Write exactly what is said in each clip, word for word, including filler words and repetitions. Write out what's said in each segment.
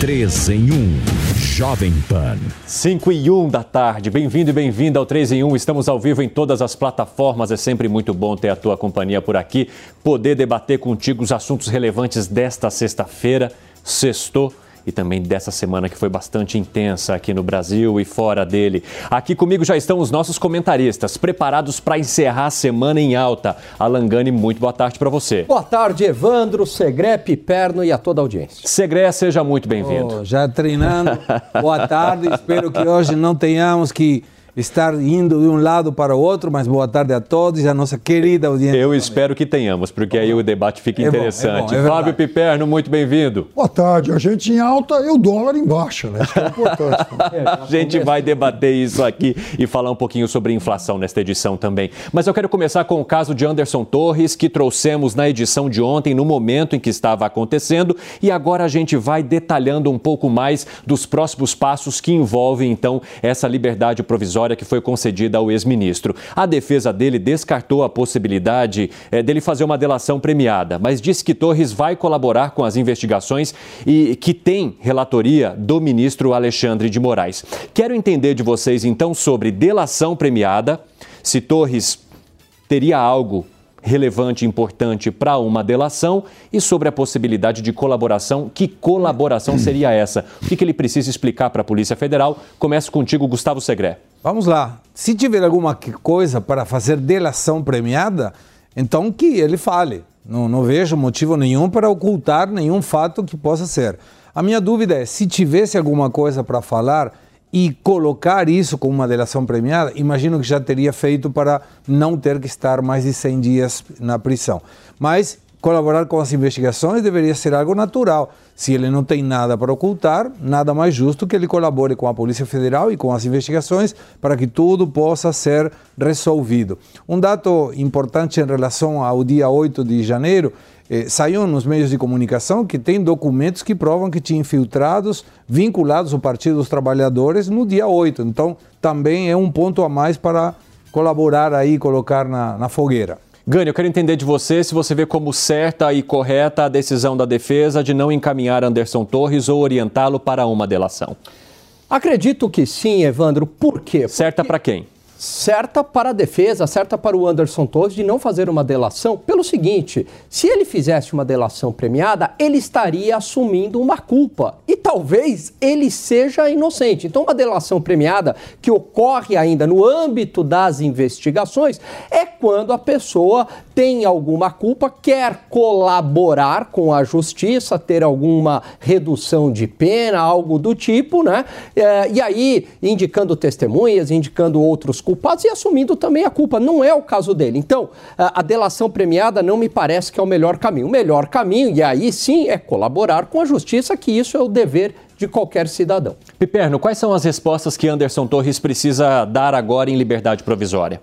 três em um, Jovem Pan. cinco e um da tarde. Bem-vindo e bem-vinda ao três em um. Estamos ao vivo em todas as plataformas. É sempre muito bom ter a tua companhia por aqui. Poder debater contigo os assuntos relevantes desta sexta-feira. Sextou. E também dessa semana que foi bastante intensa aqui no Brasil e fora dele. Aqui comigo já estão os nossos comentaristas, preparados para encerrar a semana em alta. Alan Gani, muito boa tarde para você. Boa tarde, Evandro, Segré, Piperno e a toda a audiência. Segré, seja muito bem-vindo. Oh, já treinando. Boa tarde, espero que hoje não tenhamos que estar indo de um lado para o outro, mas boa tarde a todos e a nossa querida audiência. Eu também. Espero que tenhamos, porque aí o debate fica é interessante. Bom, é bom, é Fábio Piperno, muito bem-vindo. Boa tarde, a gente em alta e o dólar em baixa, né? Isso que é importante. A gente vai debater isso aqui e falar um pouquinho sobre inflação nesta edição também. Mas eu quero começar com o caso de Anderson Torres, que trouxemos na edição de ontem, no momento em que estava acontecendo, e agora a gente vai detalhando um pouco mais dos próximos passos que envolvem, então, essa liberdade provisória que foi concedida ao ex-ministro. A defesa dele descartou a possibilidade é, dele fazer uma delação premiada, mas disse que Torres vai colaborar com as investigações e que tem relatoria do ministro Alexandre de Moraes. Quero entender de vocês, então, sobre delação premiada, se Torres teria algo relevante e importante para uma delação e sobre a possibilidade de colaboração. Que colaboração seria essa? O que, que ele precisa explicar para a Polícia Federal? Começo contigo, Gustavo Segré. Vamos lá. Se tiver alguma coisa para fazer delação premiada, então que ele fale. Não, não vejo motivo nenhum para ocultar nenhum fato que possa ser. A minha dúvida é, se tivesse alguma coisa para falar e colocar isso como uma delação premiada, imagino que já teria feito para não ter que estar mais de cem dias na prisão. Mas colaborar com as investigações deveria ser algo natural. Se ele não tem nada para ocultar, nada mais justo que ele colabore com a Polícia Federal e com as investigações para que tudo possa ser resolvido. Um dado importante em relação ao dia oito de janeiro, Eh, saiu nos meios de comunicação que tem documentos que provam que tinha infiltrados vinculados ao Partido dos Trabalhadores no dia oito. Então, também é um ponto a mais para colaborar aí e colocar na, na fogueira. Gani, eu quero entender de você se você vê como certa e correta a decisão da defesa de não encaminhar Anderson Torres ou orientá-lo para uma delação. Acredito que sim, Evandro. Por quê? Certa para quem? Certa para a defesa, certa para o Anderson Torres de não fazer uma delação pelo seguinte: se ele fizesse uma delação premiada, ele estaria assumindo uma culpa e talvez ele seja inocente. Então, uma delação premiada que ocorre ainda no âmbito das investigações é quando a pessoa tem alguma culpa, quer colaborar com a justiça, ter alguma redução de pena, algo do tipo, né? É, e aí, indicando testemunhas, indicando outros culpados e assumindo também a culpa. Não é o caso dele. Então, a delação premiada não me parece que é o melhor caminho. O melhor caminho, e aí sim, é colaborar com a justiça, que isso é o dever de qualquer cidadão. Piperno, quais são as respostas que Anderson Torres precisa dar agora em liberdade provisória?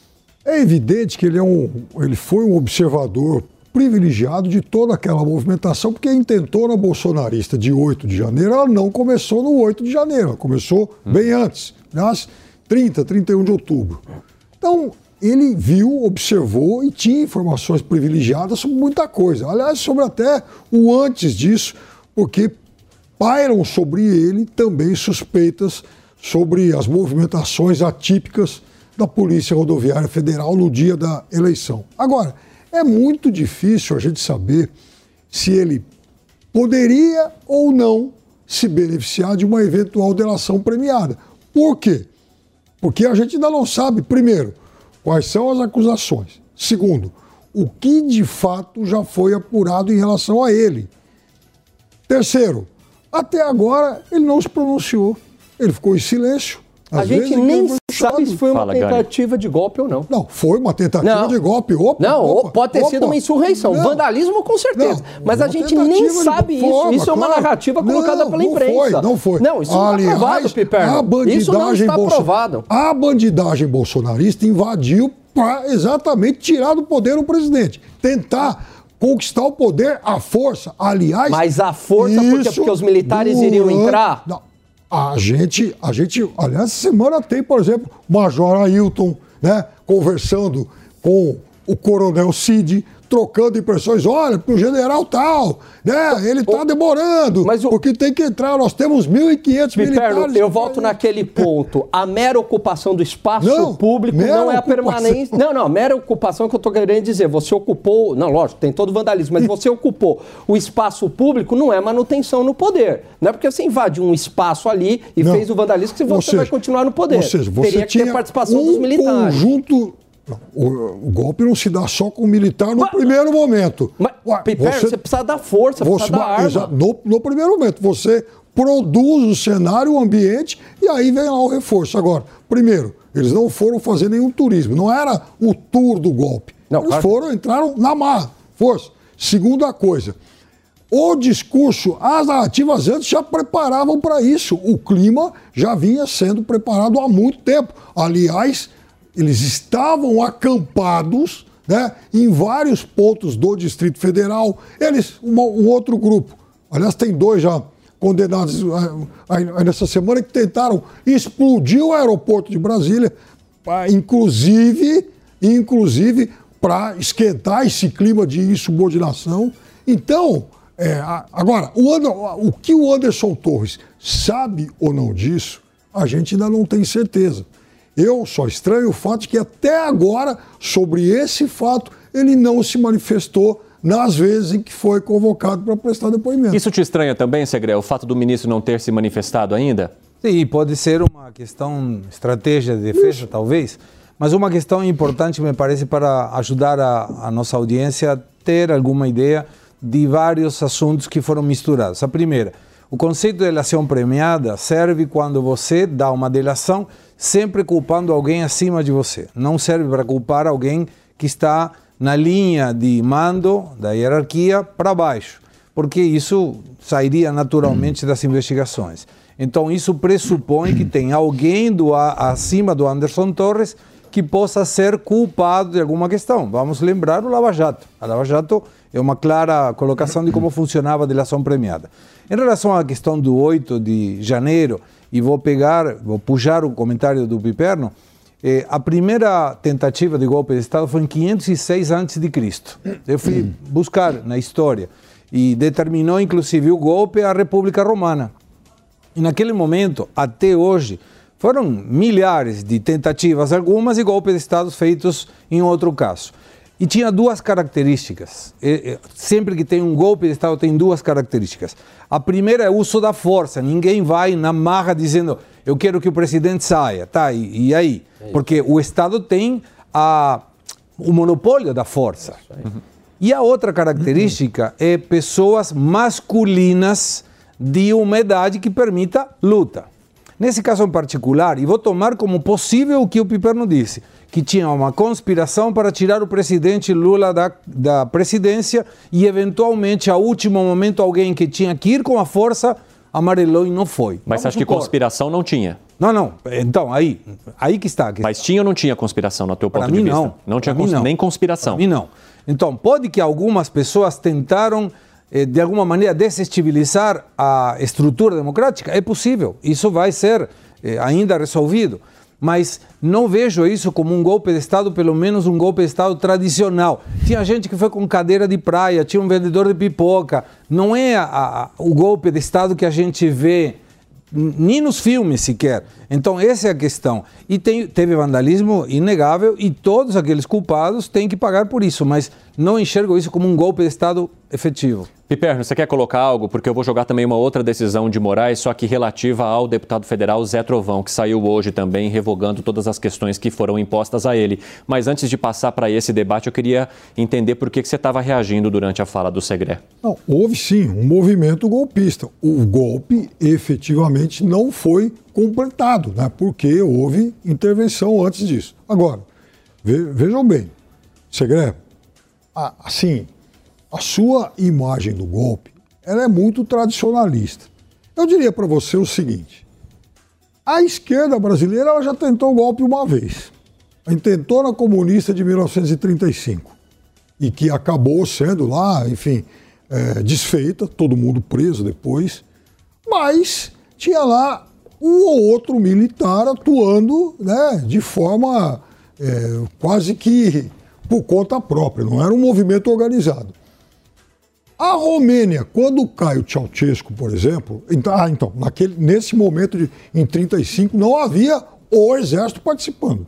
É evidente que ele, é um, ele foi um observador privilegiado de toda aquela movimentação, porque a intentona bolsonarista de oito de janeiro, ela não começou no oito de janeiro, ela começou hum. bem antes, aliás, trinta, trinta e um de outubro. Então, ele viu, observou e tinha informações privilegiadas sobre muita coisa. Aliás, sobre até o antes disso, porque pairam sobre ele também suspeitas sobre as movimentações atípicas da Polícia Rodoviária Federal no dia da eleição. Agora, é muito difícil a gente saber se ele poderia ou não se beneficiar de uma eventual delação premiada. Por quê? Porque a gente ainda não sabe, primeiro, quais são as acusações. Segundo, o que de fato já foi apurado em relação a ele. Terceiro, até agora ele não se pronunciou. Ele ficou em silêncio. A gente nem sabe se foi uma Fala, tentativa Gani. de golpe ou não. Não, foi uma tentativa não. de golpe. Opa, não, opa, pode ter opa. sido uma insurreição. Não. Vandalismo, com certeza. Não, mas a gente nem sabe isso. Forma, isso é uma claro. narrativa colocada não, pela imprensa. Não foi, não foi. Não, isso não está provado, Piperno. Isso não está bolso... provado. A bandidagem bolsonarista invadiu para exatamente tirar do poder o presidente. Tentar conquistar o poder à força. Aliás... Mas a força porque, porque os militares durante... iriam entrar? Não. A gente, a gente, aliás, essa semana tem, por exemplo, o Major Ailton, né, conversando com o Coronel Cid. trocando impressões, olha, porque o general tal, né, ele está demorando, mas o... porque tem que entrar, nós temos mil e quinhentos militares. Eu volto naquele ponto, a mera ocupação do espaço não, público não é a permanência... Não, não, a mera ocupação que eu estou querendo dizer, você ocupou, não, lógico, tem todo o vandalismo, mas você ocupou o espaço público, não é manutenção no poder, não é porque você invade um espaço ali e não. fez o vandalismo que você seja, vai continuar no poder. Ou seja, você Teria que ter participação um dos militares. Conjunto... O, o golpe não se dá só com o militar no mas, primeiro momento. Mas, Ué, você, você precisa dar força, você precisa dar arma. No, no primeiro momento, você produz o cenário, o ambiente, e aí vem lá o reforço. Agora, primeiro, eles não foram fazer nenhum turismo, não era o tour do golpe. Não, eles claro. foram, entraram na marra, força. Segunda coisa, o discurso, as narrativas antes já preparavam para isso. O clima já vinha sendo preparado há muito tempo. Aliás, eles estavam acampados, né, em vários pontos do Distrito Federal. Eles, uma, um outro grupo, aliás, tem dois já condenados aí nessa semana, que tentaram explodir o aeroporto de Brasília, pra, inclusive, inclusive para esquentar esse clima de insubordinação. Então, é, agora, o, Ander, o que o Anderson Torres sabe ou não disso, a gente ainda não tem certeza. Eu só estranho o fato de que até agora, sobre esse fato, ele não se manifestou nas vezes em que foi convocado para prestar depoimento. Isso te estranha também, Segré, o fato do ministro não ter se manifestado ainda? Sim, pode ser uma questão, estratégia de defesa, Isso. talvez, mas uma questão importante, me parece, para ajudar a, a nossa audiência a ter alguma ideia de vários assuntos que foram misturados. A primeira, o conceito de delação premiada serve quando você dá uma delação sempre culpando alguém acima de você. Não serve para culpar alguém que está na linha de mando da hierarquia para baixo, porque isso sairia naturalmente das investigações. Então isso pressupõe que tem alguém do, acima do Anderson Torres que possa ser culpado de alguma questão. Vamos lembrar o Lava Jato. A Lava Jato é uma clara colocação de como funcionava a delação premiada. Em relação à questão do oito de janeiro, e vou pegar, vou puxar o comentário do Piperno, eh, a primeira tentativa de golpe de Estado foi em quinhentos e seis antes de Cristo. Eu fui buscar na história e determinou inclusive o golpe à República Romana. E naquele momento, até hoje, foram milhares de tentativas, algumas e golpes de Estado feitos em outro caso. E tinha duas características. Sempre que tem um golpe de Estado, tem duas características. A primeira é o uso da força. Ninguém vai na marra dizendo, eu quero que o presidente saia. Tá, e, e aí? Porque o Estado tem a, o monopólio da força. E a outra característica é pessoas masculinas de uma idade que permita luta. Nesse caso em particular, e vou tomar como possível o que o Piperno disse, que tinha uma conspiração para tirar o presidente Lula da, da presidência e, eventualmente, a último momento, alguém que tinha que ir com a força amarelou e não foi. Mas você acha que conspiração não tinha? Não, não. Então, aí, aí que está. Mas tinha ou não tinha conspiração, no teu ponto de vista? Não. Não tinha cons... não. nem conspiração? Para mim, não. Então, pode que algumas pessoas tentaram, eh, de alguma maneira, desestabilizar a estrutura democrática? É possível. Isso vai ser eh, ainda resolvido. Mas não vejo isso como um golpe de Estado, pelo menos um golpe de Estado tradicional. Tinha gente que foi com cadeira de praia, tinha um vendedor de pipoca. Não é a, a, o golpe de Estado que a gente vê, nem nos filmes sequer. Então essa é a questão. E tem, teve vandalismo inegável e todos aqueles culpados têm que pagar por isso, mas não enxergo isso como um golpe de Estado efetivo. Piperno, você quer colocar algo? Porque eu vou jogar também uma outra decisão de Moraes, só que relativa ao deputado federal Zé Trovão, que saiu hoje também revogando todas as questões que foram impostas a ele. Mas antes de passar para esse debate, eu queria entender por que, que você estava reagindo durante a fala do Segré. Não, houve sim um movimento golpista. O golpe efetivamente não foi completado, né? Porque houve intervenção antes disso. Agora, ve- vejam bem, Segré, assim... A sua imagem do golpe, ela é muito tradicionalista. Eu diria para você o seguinte, a esquerda brasileira ela já tentou o golpe uma vez. A intentona comunista de mil novecentos e trinta e cinco, e que acabou sendo lá, enfim, é, desfeita, todo mundo preso depois, mas tinha lá um ou outro militar atuando, né, de forma é, quase que por conta própria, não era um movimento organizado. A Romênia, quando cai o Ceausescu, por exemplo, então, ah, então naquele, nesse momento, de, em trinta e cinco, não havia o exército participando.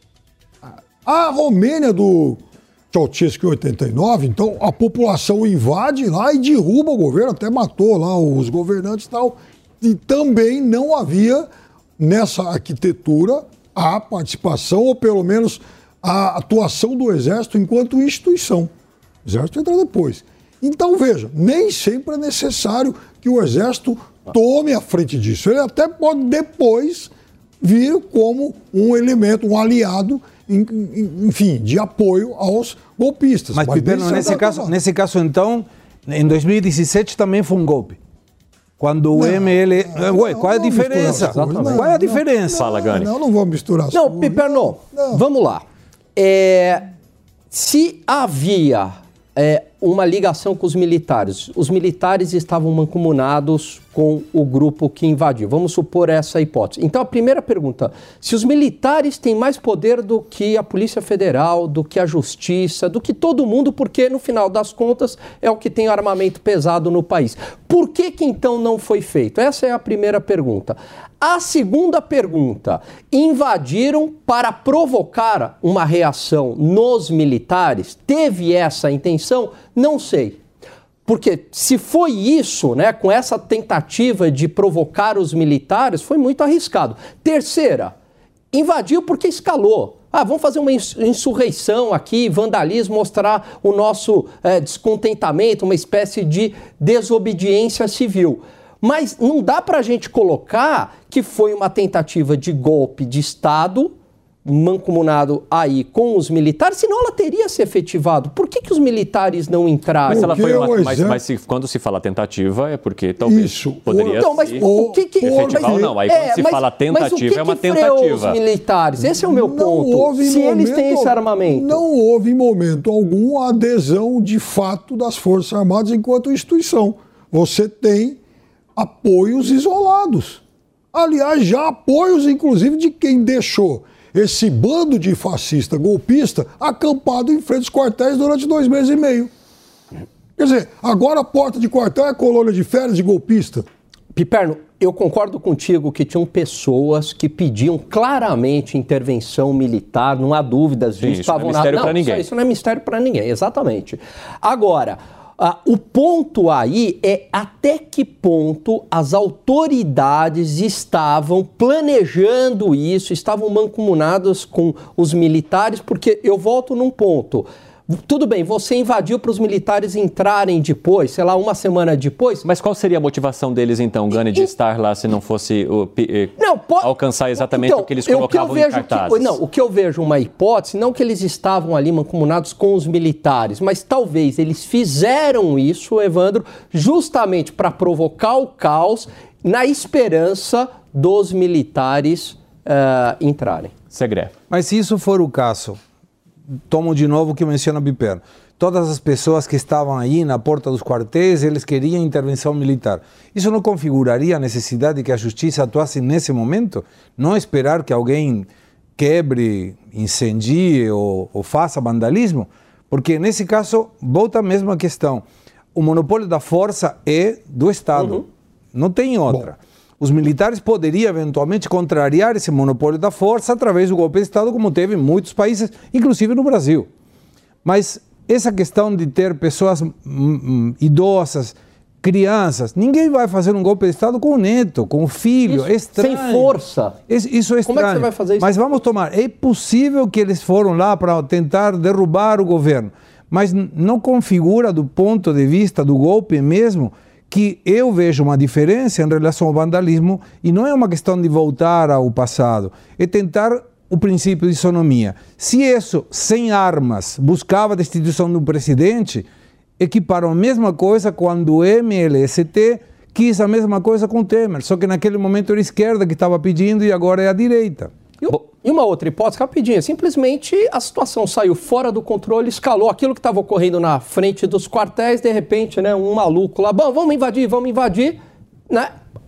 A Romênia do Ceausescu em oitenta e nove, então a população invade lá e derruba o governo, até matou lá os governantes e tal. E também não havia, nessa arquitetura, a participação, ou pelo menos a atuação do exército enquanto instituição. O exército entra depois. Então, veja, nem sempre é necessário que o exército tome a frente disso. Ele até pode depois vir como um elemento, um aliado, enfim, de apoio aos golpistas. Mas, Mas Piperno, nesse caso, nesse caso, então, em dois mil e dezessete também foi um golpe. Quando o não, M L... Não, Ué, qual é a diferença? Não, qual é a diferença? Não, Fala, Gani. Não, não vamos misturar. Não, Piperno, vamos lá. É, se havia é, uma ligação com os militares, os militares estavam mancomunados com o grupo que invadiu. Vamos supor essa hipótese. Então, a primeira pergunta, se os militares têm mais poder do que a Polícia Federal, do que a Justiça, do que todo mundo, porque, no final das contas, é o que tem armamento pesado no país. Por que que, então, não foi feito? Essa é a primeira pergunta. A segunda pergunta, invadiram para provocar uma reação nos militares? Teve essa intenção? Não sei. Porque se foi isso, né, com essa tentativa de provocar os militares, foi muito arriscado. Terceira, invadiu porque escalou. Ah, vamos fazer uma insurreição aqui, vandalismo, mostrar o nosso é, descontentamento, uma espécie de desobediência civil. Mas não dá para a gente colocar que foi uma tentativa de golpe de Estado, mancomunado aí com os militares, senão ela teria se efetivado. Por que que os militares não entraram? Mas, ela foi uma, mas, mas se, quando se fala tentativa, é porque talvez Isso. poderia então, mas se o que que, efetivar ou não. Aí quando é, se mas, fala tentativa, mas o que é uma que tentativa. Os militares? Esse é o meu não ponto. Se momento, eles têm esse armamento. Não houve em momento algum a adesão de fato das Forças Armadas enquanto instituição. Você tem apoios isolados. Aliás, já apoios, inclusive, de quem deixou esse bando de fascista golpista acampado em frente aos quartéis durante dois meses e meio. Quer dizer, agora a porta de quartel é colônia de férias de golpista. Piperno, eu concordo contigo que tinham pessoas que pediam claramente intervenção militar, não há dúvidas disso. Isso não é mistério para ninguém. Isso não é mistério para ninguém, exatamente. Agora, Uh, o ponto aí é até que ponto as autoridades estavam planejando isso, estavam mancomunadas com os militares, porque eu volto num ponto. Tudo bem, você invadiu para os militares entrarem depois, sei lá, uma semana depois. Mas qual seria a motivação deles, então, Gani, de estar lá se não fosse o, eh, não, pode, alcançar exatamente então, o que eles colocavam que eu vejo em cartazes? Que, não, o que eu vejo uma hipótese, não que eles estavam ali mancomunados com os militares, mas talvez eles fizeram isso, Evandro, justamente para provocar o caos, na esperança dos militares uh, entrarem. Segredo. Mas se isso for o caso, tomo de novo o que menciona Piperno. Todas as pessoas que estavam aí na porta dos quartéis, eles queriam intervenção militar. Isso não configuraria a necessidade de que a justiça atuasse nesse momento? Não esperar que alguém quebre, incendie ou, ou faça vandalismo? Porque nesse caso, volta a mesma questão. O monopólio da força é do Estado. Uhum. Não tem outra. Bom. Os militares poderiam eventualmente contrariar esse monopólio da força através do golpe de Estado, como teve em muitos países, inclusive no Brasil. Mas essa questão de ter pessoas hum, hum, idosas, crianças, ninguém vai fazer um golpe de Estado com o neto, com o filho. Isso, é estranho. Sem força. Isso, isso é estranho. Como é que você vai fazer isso? Mas vamos tomar. É possível que eles foram lá para tentar derrubar o governo, mas não configura do ponto de vista do golpe mesmo que eu vejo uma diferença em relação ao vandalismo, e não é uma questão de voltar ao passado, é tentar o princípio de isonomia. Se isso, sem armas, buscava a destituição de um presidente, equiparam a mesma coisa quando o M L S T quis a mesma coisa com o Temer, só que naquele momento era a esquerda que estava pedindo e agora é a direita. E uma outra hipótese, rapidinho, simplesmente a situação saiu fora do controle, escalou aquilo que estava ocorrendo na frente dos quartéis, de repente, né, um maluco lá, bom, vamos invadir, vamos invadir, né?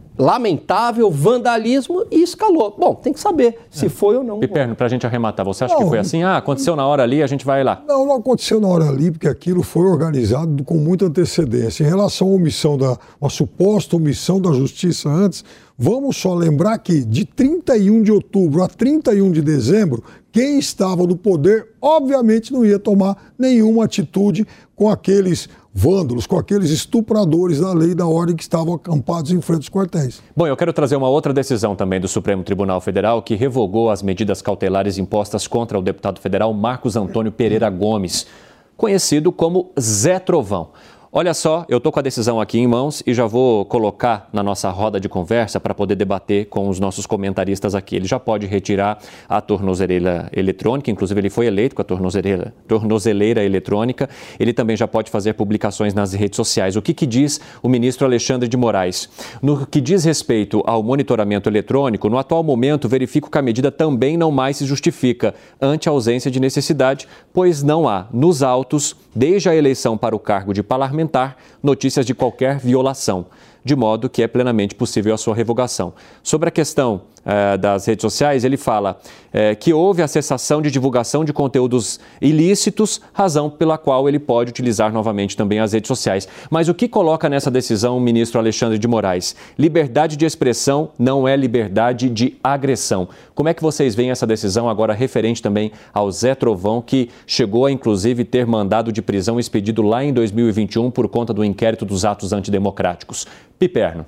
lamentável, vandalismo e escalou. Bom, tem que saber se é. foi ou não. Piperno, para a gente arrematar, você acha não, que foi assim? Ah, aconteceu na hora ali, a gente vai lá. Não, não aconteceu na hora ali, porque aquilo foi organizado com muita antecedência. Em relação à omissão, da, uma suposta omissão da justiça antes, vamos só lembrar que de trinta e um de outubro a trinta e um de dezembro, quem estava no poder, obviamente, não ia tomar nenhuma atitude com aqueles vândalos, com aqueles estupradores da lei e da ordem que estavam acampados em frente aos quartéis. Bom, eu quero trazer uma outra decisão também do Supremo Tribunal Federal que revogou as medidas cautelares impostas contra o deputado federal Marcos Antônio Pereira Gomes, conhecido como Zé Trovão. Olha só, eu estou com a decisão aqui em mãos e já vou colocar na nossa roda de conversa para poder debater com os nossos comentaristas aqui. Ele já pode retirar a tornozeleira eletrônica, inclusive ele foi eleito com a tornozeleira, tornozeleira eletrônica. Ele também já pode fazer publicações nas redes sociais. O que, que diz o ministro Alexandre de Moraes? No que diz respeito ao monitoramento eletrônico, no atual momento verifico que a medida também não mais se justifica ante a ausência de necessidade, pois não há nos autos, desde a eleição para o cargo de parlamentar, notícias de qualquer violação, de modo que é plenamente possível a sua revogação. Sobre a questão eh, das redes sociais, ele fala eh, que houve a cessação de divulgação de conteúdos ilícitos, razão pela qual ele pode utilizar novamente também as redes sociais. Mas o que coloca nessa decisão o ministro Alexandre de Moraes? Liberdade de expressão não é liberdade de agressão. Como é que vocês veem essa decisão agora referente também ao Zé Trovão, que chegou a inclusive ter mandado de prisão expedido lá em dois mil e vinte e um por conta do inquérito dos atos antidemocráticos? Piperno.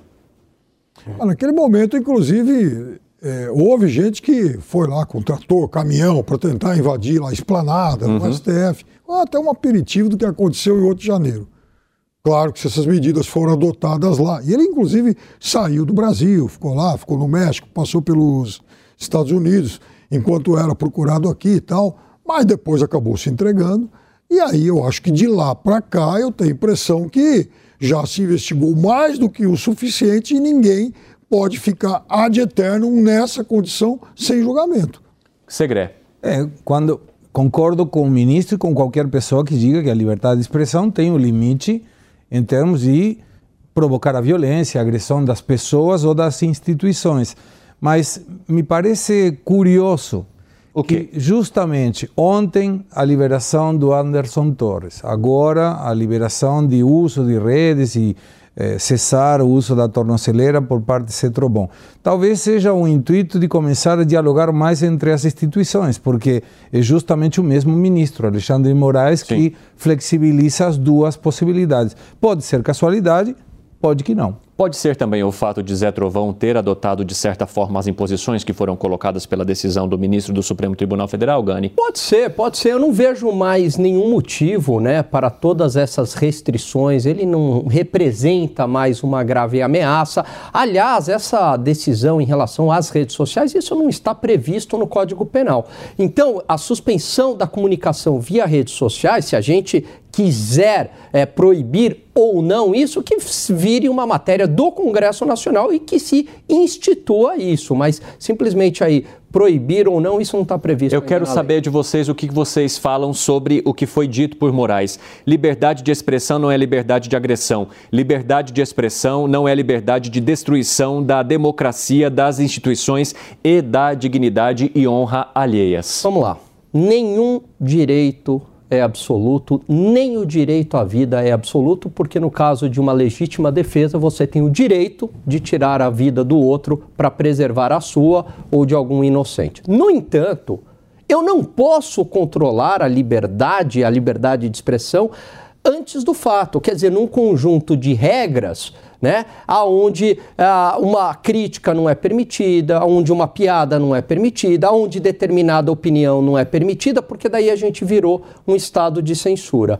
Naquele momento, inclusive, é, houve gente que foi lá com trator, caminhão, para tentar invadir lá a esplanada, uhum. no S T F. Até um aperitivo do que aconteceu em oito de janeiro. Claro que se essas medidas foram adotadas lá. E ele, inclusive, saiu do Brasil, ficou lá, ficou no México, passou pelos Estados Unidos, enquanto era procurado aqui e tal, mas depois acabou se entregando. E aí eu acho que de lá para cá eu tenho a impressão que já se investigou mais do que o suficiente e ninguém pode ficar ad eternum nessa condição sem julgamento. Segré. É, quando concordo com o ministro e com qualquer pessoa que diga que a liberdade de expressão tem um limite em termos de provocar a violência, a agressão das pessoas ou das instituições. Mas me parece curioso o que justamente ontem a liberação do Anderson Torres, agora a liberação de uso de redes e eh, cessar o uso da tornozeleira por parte de Zé Trovão. Talvez seja um intuito de começar a dialogar mais entre as instituições, porque é justamente o mesmo ministro, Alexandre de Moraes, Sim. que flexibiliza as duas possibilidades. Pode ser casualidade, pode que não. Pode ser também o fato de Zé Trovão ter adotado, de certa forma, as imposições que foram colocadas pela decisão do ministro do Supremo Tribunal Federal, Gani? Pode ser, pode ser. Eu não vejo mais nenhum motivo, né, para todas essas restrições. Ele não representa mais uma grave ameaça. Aliás, essa decisão em relação às redes sociais, isso não está previsto no Código Penal. Então, a suspensão da comunicação via redes sociais, se a gente quiser é, proibir ou não isso, que vire uma matéria do Congresso Nacional e que se institua isso, mas simplesmente aí proibir ou não, isso não está previsto. Eu quero saber de vocês o que vocês falam sobre o que foi dito por Moraes. Liberdade de expressão não é liberdade de agressão. Liberdade de expressão não é liberdade de destruição da democracia, das instituições e da dignidade e honra alheias. Vamos lá. Nenhum direito é absoluto, nem o direito à vida é absoluto, porque no caso de uma legítima defesa, você tem o direito de tirar a vida do outro para preservar a sua ou de algum inocente. No entanto, eu não posso controlar a liberdade, a liberdade de expressão antes do fato, quer dizer, num conjunto de regras, né, aonde ah, uma crítica não é permitida, onde uma piada não é permitida, onde determinada opinião não é permitida, porque daí a gente virou um estado de censura.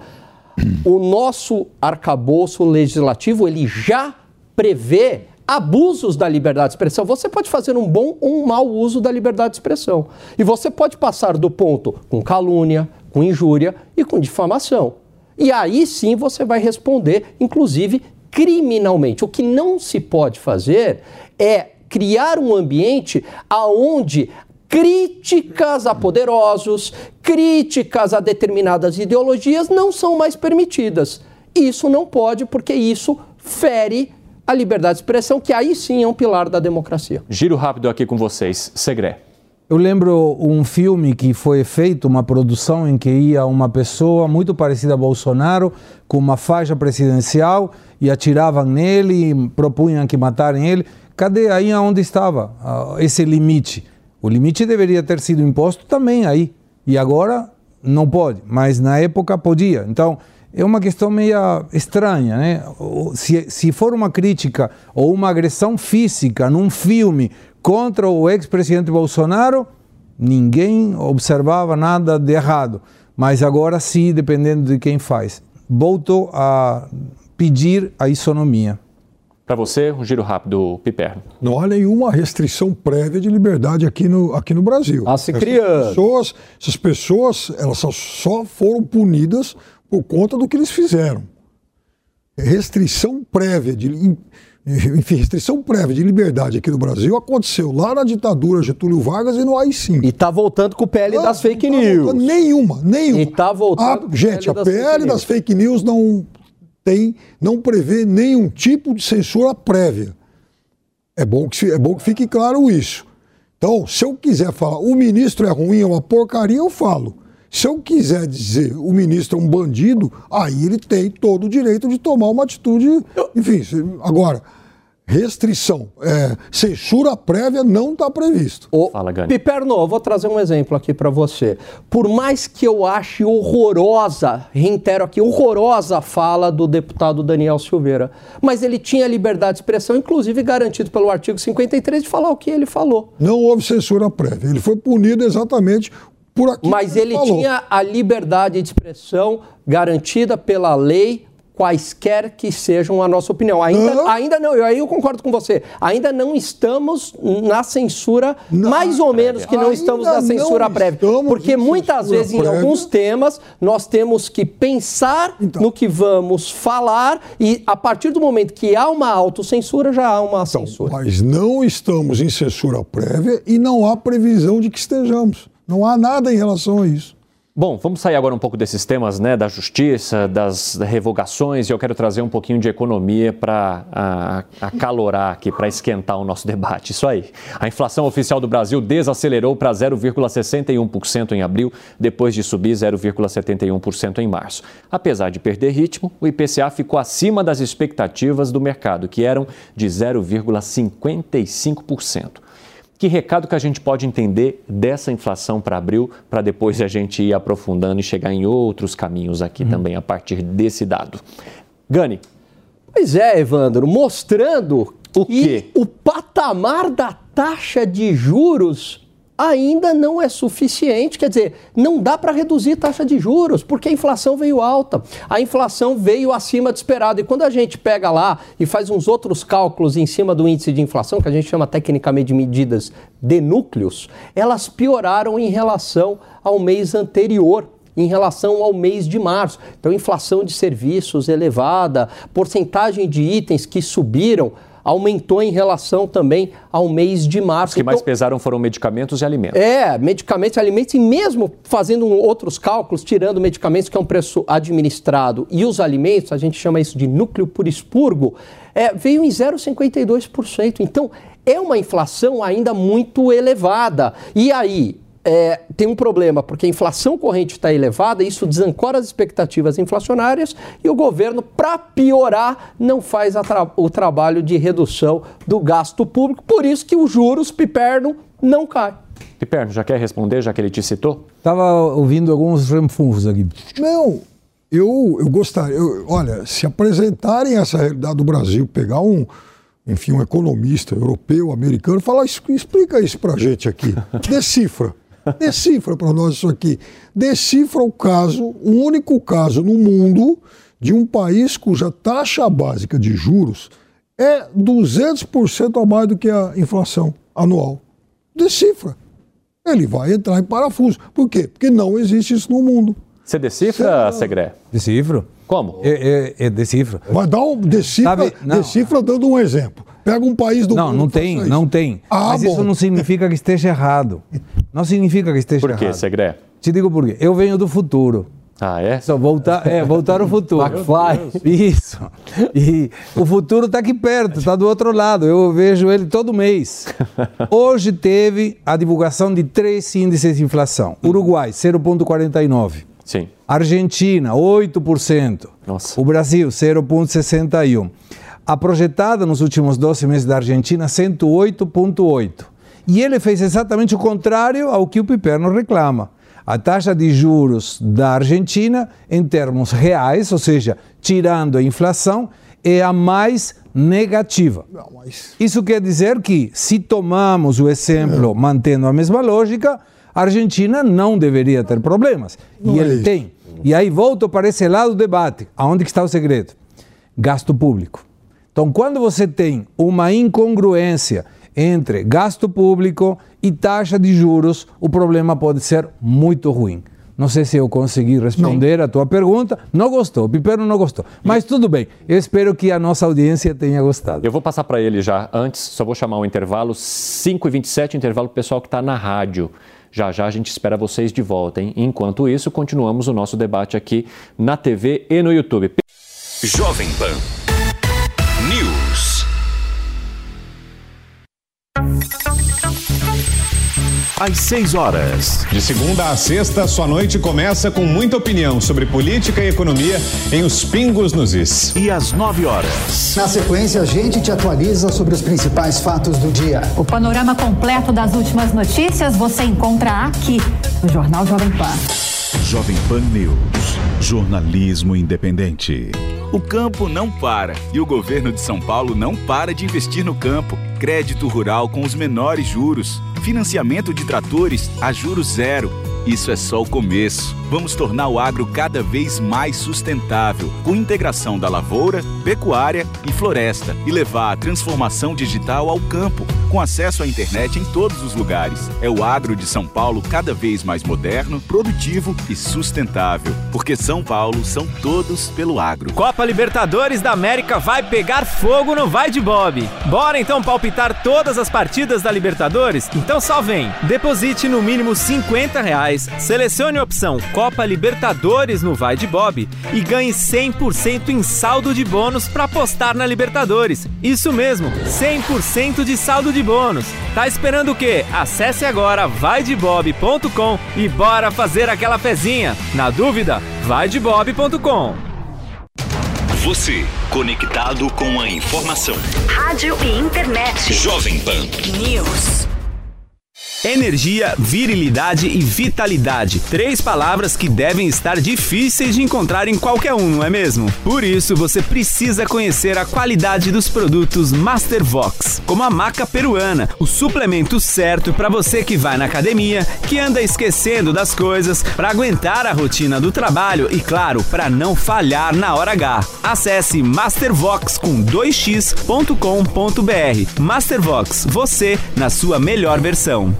O nosso arcabouço legislativo, ele já prevê abusos da liberdade de expressão. Você pode fazer um bom ou um mau uso da liberdade de expressão. E você pode passar do ponto com calúnia, com injúria e com difamação. E aí sim você vai responder, inclusive, criminalmente. O que não se pode fazer é criar um ambiente aonde críticas a poderosos, críticas a determinadas ideologias não são mais permitidas. Isso não pode, porque isso fere a liberdade de expressão, que aí sim é um pilar da democracia. Giro rápido aqui com vocês. Segré. Eu lembro um filme que foi feito, uma produção em que ia uma pessoa muito parecida a Bolsonaro, com uma faixa presidencial, e atiravam nele, e propunham que matarem ele. Cadê aí onde estava uh, esse limite? O limite deveria ter sido imposto também aí. E agora não pode, mas na época podia. Então, é uma questão meio estranha, né? Se, se for uma crítica ou uma agressão física num filme contra o ex-presidente Bolsonaro, ninguém observava nada de errado. Mas agora sim, dependendo de quem faz. Volto a pedir a isonomia. Para você, um giro rápido, Piperno. Não há nenhuma restrição prévia de liberdade aqui no, aqui no Brasil. Ah, se criando. Pessoas, essas pessoas, elas só, só foram punidas por conta do que eles fizeram. Restrição prévia de, enfim, restrição prévia de liberdade aqui no Brasil aconteceu lá na ditadura Getúlio Vargas e no A I cinco. E tá voltando com o P L das fake tá news. Nenhuma, nenhuma. E tá voltando a, com gente, o P L a das P L fake das fake news não tem, não prevê nenhum tipo de censura prévia. É bom que, é bom que fique claro isso. Então, se eu quiser falar o ministro é ruim, é uma porcaria, eu falo. Se eu quiser dizer o ministro é um bandido, aí ele tem todo o direito de tomar uma atitude. Enfim, agora, restrição, é, censura prévia não está previsto. Ô, Fala, Gani. Piperno, eu vou trazer um exemplo aqui para você. Por mais que eu ache horrorosa, reitero aqui, horrorosa a fala do deputado Daniel Silveira, mas ele tinha liberdade de expressão, inclusive garantido pelo artigo cinquenta e três, de falar o que ele falou. Não houve censura prévia, ele foi punido exatamente por aquilo Mas que ele ele falou. tinha a liberdade de expressão garantida pela lei, quaisquer que sejam a nossa opinião. Ainda, Não. ainda não, eu, aí eu concordo com você, ainda não estamos na censura, Não, mais ou menos que não ainda estamos na não censura prévia. estamos Porque em muitas censura vezes, em prévia. alguns temas, nós temos que pensar Então. no que vamos falar e, a partir do momento que há uma autocensura, já há uma censura. Mas não estamos em censura prévia e não há previsão de que estejamos. Não há nada em relação a isso. Bom, vamos sair agora um pouco desses temas, né, da justiça, das revogações, e eu quero trazer um pouquinho de economia para acalorar aqui, para esquentar o nosso debate. Isso aí. A inflação oficial do Brasil desacelerou para zero vírgula sessenta e um por cento em abril, depois de subir zero vírgula setenta e um por cento em março. Apesar de perder ritmo, o I P C A ficou acima das expectativas do mercado, que eram de zero vírgula cinquenta e cinco por cento. Que recado que a gente pode entender dessa inflação para abril, para depois a gente ir aprofundando e chegar em outros caminhos aqui uhum. também a partir desse dado. Gani. Pois é, Evandro, mostrando o que quê? o patamar da taxa de juros ainda não é suficiente, quer dizer, não dá para reduzir taxa de juros, porque a inflação veio alta, a inflação veio acima do esperado, e quando a gente pega lá e faz uns outros cálculos em cima do índice de inflação, que a gente chama tecnicamente de medidas de núcleos, elas pioraram em relação ao mês anterior, em relação ao mês de março. Então, inflação de serviços elevada, porcentagem de itens que subiram, aumentou em relação também ao mês de março. Os que então, mais pesaram foram medicamentos e alimentos. É, medicamentos e alimentos, e mesmo fazendo outros cálculos, tirando medicamentos, que é um preço administrado, e os alimentos, a gente chama isso de núcleo por expurgo, é, veio em zero vírgula cinquenta e dois por cento. Então, é uma inflação ainda muito elevada. E aí, É, tem um problema, porque a inflação corrente está elevada, isso desancora as expectativas inflacionárias e o governo, para piorar, não faz tra- o trabalho de redução do gasto público, por isso que os juros, Piperno, não cai. Piperno, já quer responder, já que ele te citou? Estava ouvindo alguns refunfos aqui. Não, eu, eu gostaria, eu, olha, se apresentarem essa realidade do Brasil, pegar um, enfim, um economista europeu, americano, falar, explica isso pra gente aqui, decifra. Decifra para nós isso aqui. Decifra o caso, o único caso no mundo de um país cuja taxa básica de juros é duzentos por cento a mais do que a inflação anual. Decifra. Ele vai entrar em parafuso. Por quê? Porque não existe isso no mundo. Você decifra, Segré? Decifro. Como? É, é, é decifro. Vai dar um decifra, Sabe, não. decifra dando um exemplo. Pega um país do Não, mundo. não e faça tem, isso. não tem. Ah, Mas bom. isso não significa que esteja errado. Não significa que esteja Por quê, errado. Segré? Te digo por quê. Eu venho do futuro. Ah, é? Só voltar, é, voltar ao futuro. McFly. Isso. E o futuro está aqui perto, está do outro lado. Eu vejo ele todo mês. Hoje teve a divulgação de três índices de inflação. Uruguai, zero vírgula quarenta e nove. Sim. Argentina, oito por cento. Nossa. O Brasil, zero vírgula sessenta e um. A projetada nos últimos doze meses da Argentina, cento e oito vírgula oito. E ele fez exatamente o contrário ao que o Piperno reclama. A taxa de juros da Argentina, em termos reais, ou seja, tirando a inflação, é a mais negativa. Não, mas... Isso quer dizer que, se tomamos o exemplo é. mantendo a mesma lógica, a Argentina não deveria ter problemas. Não e ele é tem. E aí volto para esse lado do debate. Aonde que está o segredo? Gasto público. Então, quando você tem uma incongruência entre gasto público e taxa de juros, o problema pode ser muito ruim. Não sei se eu consegui responder não. a tua pergunta. Não gostou, o Piperno não gostou. Mas tudo bem, eu espero que a nossa audiência tenha gostado. Eu vou passar para ele já antes, só vou chamar um intervalo, cinco e vinte e sete, intervalo pro pessoal que está na rádio. Já já a gente espera vocês de volta, hein? Enquanto isso, continuamos o nosso debate aqui na T V e no YouTube. Jovem Pan News. Às seis horas. De segunda a sexta, sua noite começa com muita opinião sobre política e economia em Os Pingos nos Is. E às nove horas. Na sequência, a gente te atualiza sobre os principais fatos do dia. O panorama completo das últimas notícias você encontra aqui no Jornal Jovem Pan. Jovem Pan News. Jornalismo independente. O campo não para e o governo de São Paulo não para de investir no campo. Crédito rural com os menores juros. Financiamento de tratores a juros zero. Isso é só o começo. Vamos tornar o agro cada vez mais sustentável, com integração da lavoura, pecuária e floresta, e levar a transformação digital ao campo, com acesso à internet em todos os lugares. É o agro de São Paulo cada vez mais moderno, produtivo e sustentável, porque São Paulo são todos pelo agro. Copa Libertadores da América vai pegar fogo no Vai de Bob. Bora então palpitar todas as partidas da Libertadores? Então só vem. Deposite no mínimo cinquenta reais, selecione a opção Copa Libertadores no Vai de Bob e ganhe cem por cento em saldo de bônus para apostar na Libertadores. Isso mesmo, cem por cento de saldo de bônus. Tá esperando o quê? Acesse agora vai de bob ponto com e bora fazer aquela fezinha. Na dúvida, vai de bob ponto com. Você, conectado com a informação. Rádio e internet. Jovem Pan News. Energia, virilidade e vitalidade. Três palavras que devem estar difíceis de encontrar em qualquer um, não é mesmo? Por isso, você precisa conhecer a qualidade dos produtos Mastervox, como a maca peruana, o suplemento certo para você que vai na academia, que anda esquecendo das coisas, para aguentar a rotina do trabalho e, claro, para não falhar na hora H. Acesse mastervox com dois x ponto com ponto b r. Mastervox, você na sua melhor versão.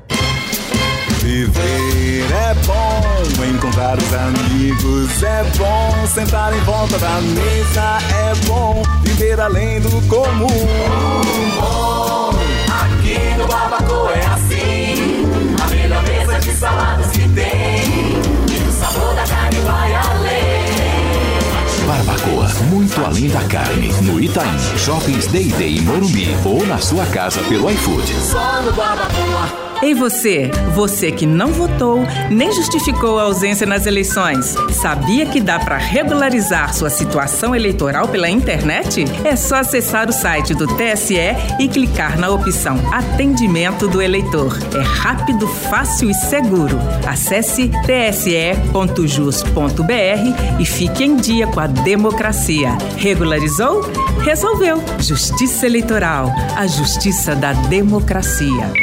Viver é bom, encontrar os amigos é bom, sentar em volta da mesa é bom, viver além do comum. Bom, aqui no Barbacoa é assim, a melhor mesa de saladas que tem, e o sabor da carne vai além. Barbacoa, muito além da carne. No Itaim, Shoppings Day Day em Morumbi ou na sua casa pelo iFood. Só no Barbacoa. Ei você, você que não votou nem justificou a ausência nas eleições, sabia que dá para regularizar sua situação eleitoral pela internet? É só acessar o site do T S E e clicar na opção Atendimento do Eleitor. É rápido, fácil e seguro. Acesse t s e ponto jus ponto b r e fique em dia com a democracia. Regularizou? Resolveu. Justiça Eleitoral, a justiça da democracia.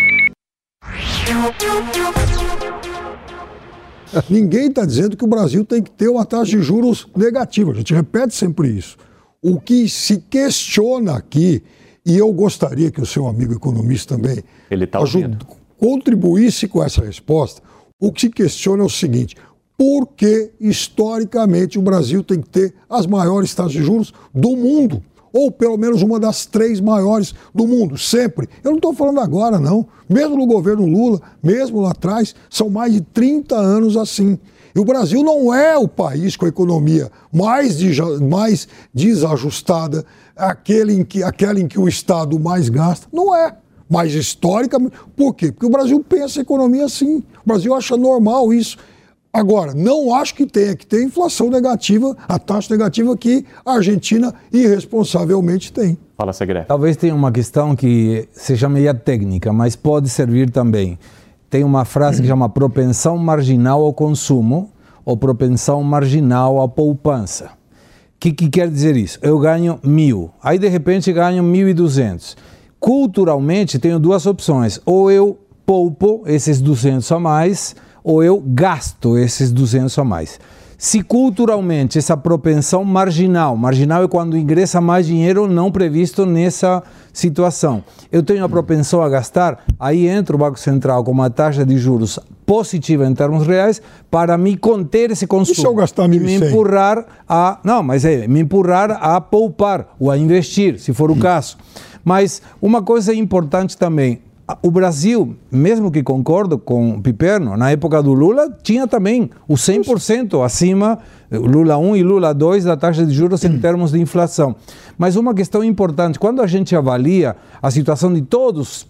Ninguém está dizendo que o Brasil tem que ter uma taxa de juros negativa. A gente repete sempre isso. O que se questiona aqui, e eu gostaria que o seu amigo economista também Ele tá ajuda, contribuísse com essa resposta, o que se questiona é o seguinte: por que, historicamente, o Brasil tem que ter as maiores taxas de juros do mundo? Ou pelo menos uma das três maiores do mundo, sempre. Eu não estou falando agora, não. Mesmo no governo Lula, mesmo lá atrás, são mais de trinta anos assim. E o Brasil não é o país com a economia mais, deja, mais desajustada, aquele em que, aquela em que o Estado mais gasta. Não é. Mais histórica. Por quê? Porque o Brasil pensa a economia assim. O Brasil acha normal isso. Agora, não acho que tenha que ter inflação negativa, a taxa negativa que a Argentina irresponsavelmente tem. Fala, Segré. Talvez tenha uma questão que seja meio técnica, mas pode servir também. Tem uma frase que chama propensão marginal ao consumo ou propensão marginal à poupança. O que, que quer dizer isso? Eu ganho mil, aí de repente ganho mil e duzentos. Culturalmente tenho duas opções, ou eu poupo esses duzentos a mais, ou eu gasto esses duzentos a mais. Se culturalmente essa propensão marginal, marginal é quando ingressa mais dinheiro não previsto nessa situação, eu tenho a propensão a gastar, aí entra o Banco Central com uma taxa de juros positiva em termos reais para me conter esse consumo. E se eu gastar mil e cem? Me empurrar a, não, mas é, me empurrar a poupar ou a investir, se for o caso. Mas uma coisa importante também, o Brasil, mesmo que concordo com o Piperno, na época do Lula, tinha também o cem por cento acima, Lula um e Lula dois, da taxa de juros em termos de inflação. Mas uma questão importante, quando a gente avalia a situação de todos,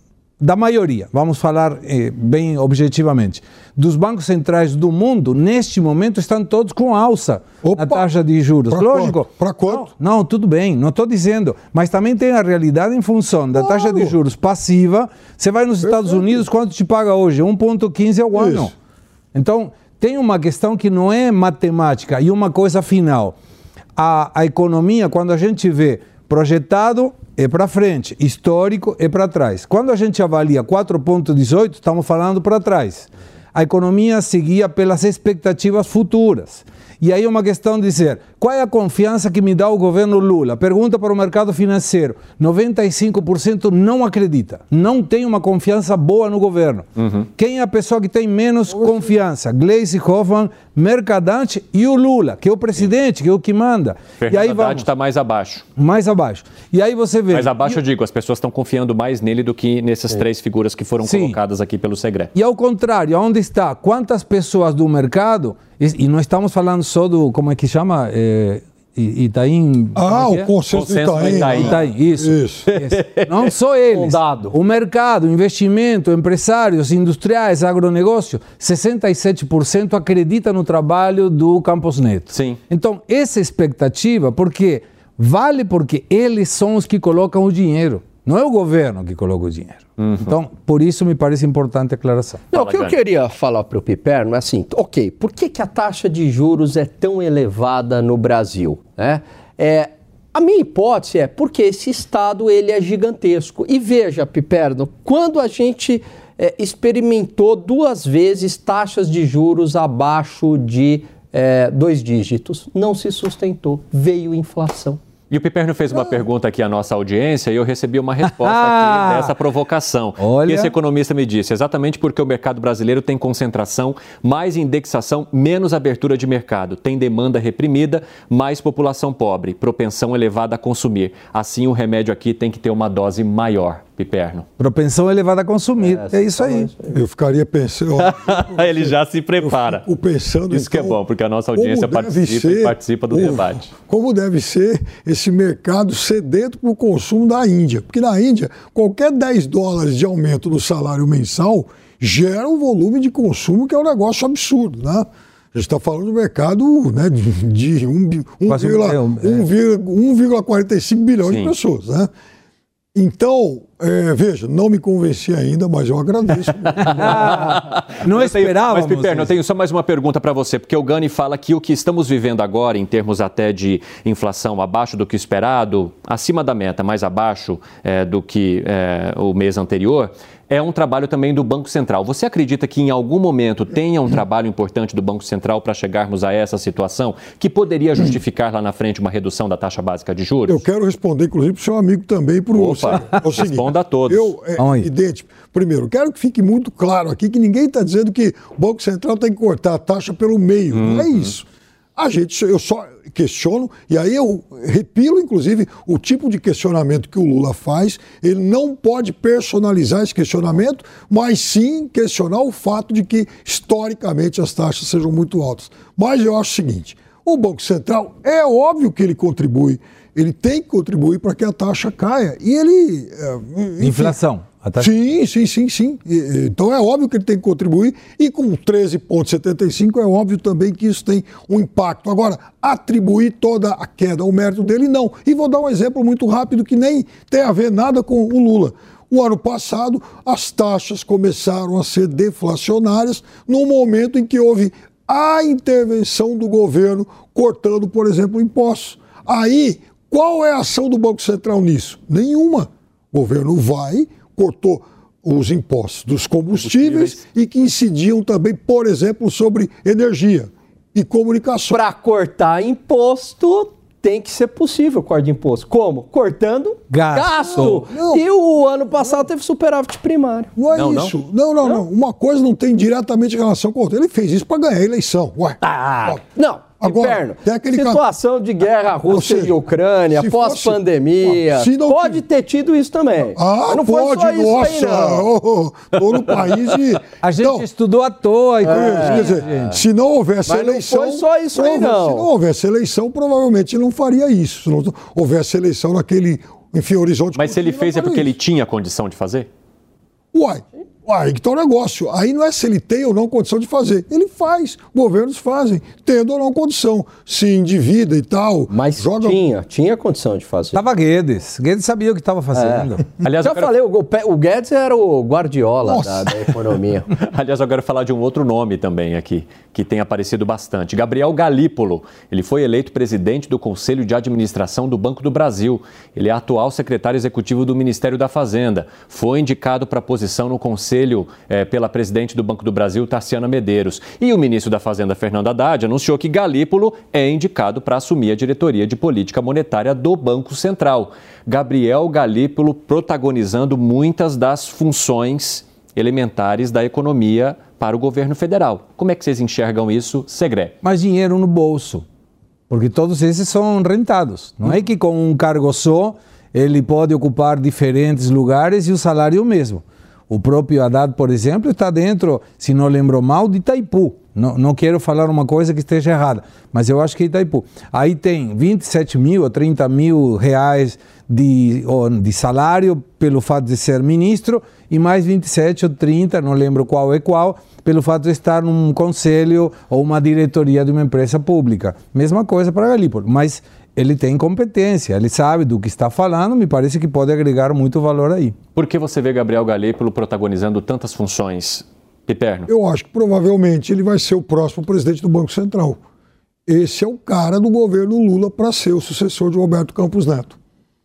da maioria, vamos falar eh, bem objetivamente, dos bancos centrais do mundo, neste momento estão todos com alça na taxa de juros. Pra Lógico. Para quanto? Não, não, tudo bem, não estou dizendo, mas também tem a realidade em função da claro. taxa de juros passiva. Você vai nos Estados Perfeito. Unidos, quanto te paga hoje? um vírgula quinze ao ano. Isso. Então, tem uma questão que não é matemática. E uma coisa final, a, a economia, quando a gente vê projetado, é para frente, histórico é para trás. Quando a gente avalia quatro vírgula dezoito, estamos falando para trás. A economia seguia pelas expectativas futuras. E aí é uma questão de dizer, qual é a confiança que me dá o governo Lula? Pergunta para o mercado financeiro. noventa e cinco por cento não acredita, não tem uma confiança boa no governo. Uhum. Quem é a pessoa que tem menos confiança? Gleisi Hoffmann, Mercadante e o Lula, que é o presidente, que é o que manda. Fernando e aí Haddad está mais abaixo. Mais abaixo. E aí você vê... Mais abaixo e... eu digo, as pessoas estão confiando mais nele do que nessas Sim. três figuras que foram Sim. colocadas aqui pelo Segré. E ao contrário, onde está? Quantas pessoas do mercado... E não estamos falando só do, como é que chama? É, Itaim... Ah, é o consenso do Itaim. Itaim. Itaim. Isso. Isso. Isso. Não só eles. Dado. O mercado, investimento, empresários, industriais, agronegócio, sessenta e sete por cento acredita no trabalho do Campos Neto. Sim. Então, essa expectativa, porque vale porque eles são os que colocam o dinheiro. Não é o governo que coloca o dinheiro. Uhum. Então, por isso me parece importante a declaração. Não, o que eu queria falar para o Piperno é assim, ok, por que, que a taxa de juros é tão elevada no Brasil? Né? É, a minha hipótese é porque esse Estado ele é gigantesco. E veja, Piperno, quando a gente é, experimentou duas vezes taxas de juros abaixo de é, dois dígitos, não se sustentou, veio inflação. E o Piperno fez uma ah. pergunta aqui à nossa audiência e eu recebi uma resposta aqui dessa provocação. Olha. Esse economista me disse, exatamente porque o mercado brasileiro tem concentração, mais indexação, menos abertura de mercado. Tem demanda reprimida, mais população pobre, propensão elevada a consumir. Assim, o remédio aqui tem que ter uma dose maior. Piperno. Propensão elevada a consumir. É, é isso aí. Eu ficaria pensando... Ele já se prepara. Eu fico pensando, isso então, que é bom, porque a nossa audiência participa ser, e participa do o, debate. Como deve ser esse mercado sedento para o consumo da Índia. Porque na Índia, qualquer dez dólares de aumento no salário mensal gera um volume de consumo que é um negócio absurdo, né? A gente está falando do mercado, né, de, de um vírgula quarenta e cinco bilhões Sim. de pessoas, né? Então, é, veja, não me convenci ainda, mas eu agradeço. Não esperava. Mas, Piperno, eu tenho só mais uma pergunta para você, porque o Gani fala que o que estamos vivendo agora, em termos até de inflação abaixo do que esperado, acima da meta, mais abaixo é, do que é, o mês anterior, é um trabalho também do Banco Central. Você acredita que em algum momento tenha um trabalho importante do Banco Central para chegarmos a essa situação que poderia justificar lá na frente uma redução da taxa básica de juros? Eu quero responder, inclusive, para o seu amigo também, para o Opa, é o seguinte, responda a todos. Eu, é evidente, primeiro, quero que fique muito claro aqui que ninguém está dizendo que o Banco Central tem que cortar a taxa pelo meio. Uhum. Não é isso. A gente, eu só questiono, e aí eu repilo, inclusive, o tipo de questionamento que o Lula faz. Ele não pode personalizar esse questionamento, mas sim questionar o fato de que, historicamente, as taxas sejam muito altas. Mas eu acho o seguinte, o Banco Central, é óbvio que ele contribui, ele tem que contribuir para que a taxa caia. E ele... Enfim, inflação. Taxa... Sim, sim, sim, sim. E, então é óbvio que ele tem que contribuir, e com treze vírgula setenta e cinco é óbvio também que isso tem um impacto. Agora, atribuir toda a queda ao mérito dele, não. E vou dar um exemplo muito rápido que nem tem a ver nada com o Lula. O ano passado, as taxas começaram a ser deflacionárias no momento em que houve a intervenção do governo cortando, por exemplo, impostos. Aí, qual é a ação do Banco Central nisso? Nenhuma. O governo vai, cortou os impostos dos combustíveis, combustíveis. e que incidiam também, por exemplo, sobre energia e comunicação. Para cortar imposto, tem que ser possível cortar de imposto. Como? Cortando gasto. gasto. Não, e o ano passado não. teve superávit primário. Não é não, isso. Não? Não, não, não. Uma coisa não tem diretamente relação com a outra. Ele fez isso para ganhar a eleição. Ué. Ah, não. Agora, tem situação de guerra Rússia e Ucrânia, pós-pandemia, fosse... pode ter tido isso também. Ah, não pode, foi só nossa, isso aí, não. Oh, tô no país e... A gente então, estudou à toa. E é, quer dizer, se não houvesse Mas eleição... não foi só isso aí, não. Se não houvesse eleição, provavelmente não faria isso. Se não houvesse eleição naquele, enfim, horizonte... Mas se ele fez é porque isso. ele tinha condição de fazer? Uai. Uai, que tal o negócio? Aí não é se ele tem ou não condição de fazer. Ele faz, governos fazem, tendo ou não condição. Se endivida e tal. Mas joga... tinha, tinha condição de fazer. Tava Guedes. Guedes sabia o que estava fazendo. É. Aliás, já eu quero... falei, o, o Guedes era o Guardiola da, da economia. Aliás, eu quero falar de um outro nome também aqui, que tem aparecido bastante. Gabriel Galípolo. Ele foi eleito presidente do Conselho de Administração do Banco do Brasil. Ele é atual secretário executivo do Ministério da Fazenda. Foi indicado para a posição no Conselho É, pela presidente do Banco do Brasil, Tarciana Medeiros. E o ministro da Fazenda, Fernando Haddad, anunciou que Galípolo é indicado para assumir a diretoria de política monetária do Banco Central. Gabriel Galípolo protagonizando muitas das funções elementares da economia para o governo federal. Como é que vocês enxergam isso, Segré? Mais dinheiro no bolso, porque todos esses são rentados. Não é que com um cargo só ele pode ocupar diferentes lugares e o salário é o mesmo. O próprio Haddad, por exemplo, está dentro, se não lembro mal, de Itaipu. Não, não quero falar uma coisa que esteja errada, mas eu acho que é Itaipu. Aí tem vinte e sete mil ou trinta mil reais de, de salário pelo fato de ser ministro e mais vinte e sete ou trinta, não lembro qual é qual, pelo fato de estar num conselho ou uma diretoria de uma empresa pública. Mesma coisa para Galípolo, mas ele tem competência, ele sabe do que está falando, me parece que pode agregar muito valor aí. Por que você vê Gabriel Galípolo protagonizando tantas funções, Piperno? Eu acho que provavelmente ele vai ser o próximo presidente do Banco Central. Esse é o cara do governo Lula para ser o sucessor de Roberto Campos Neto.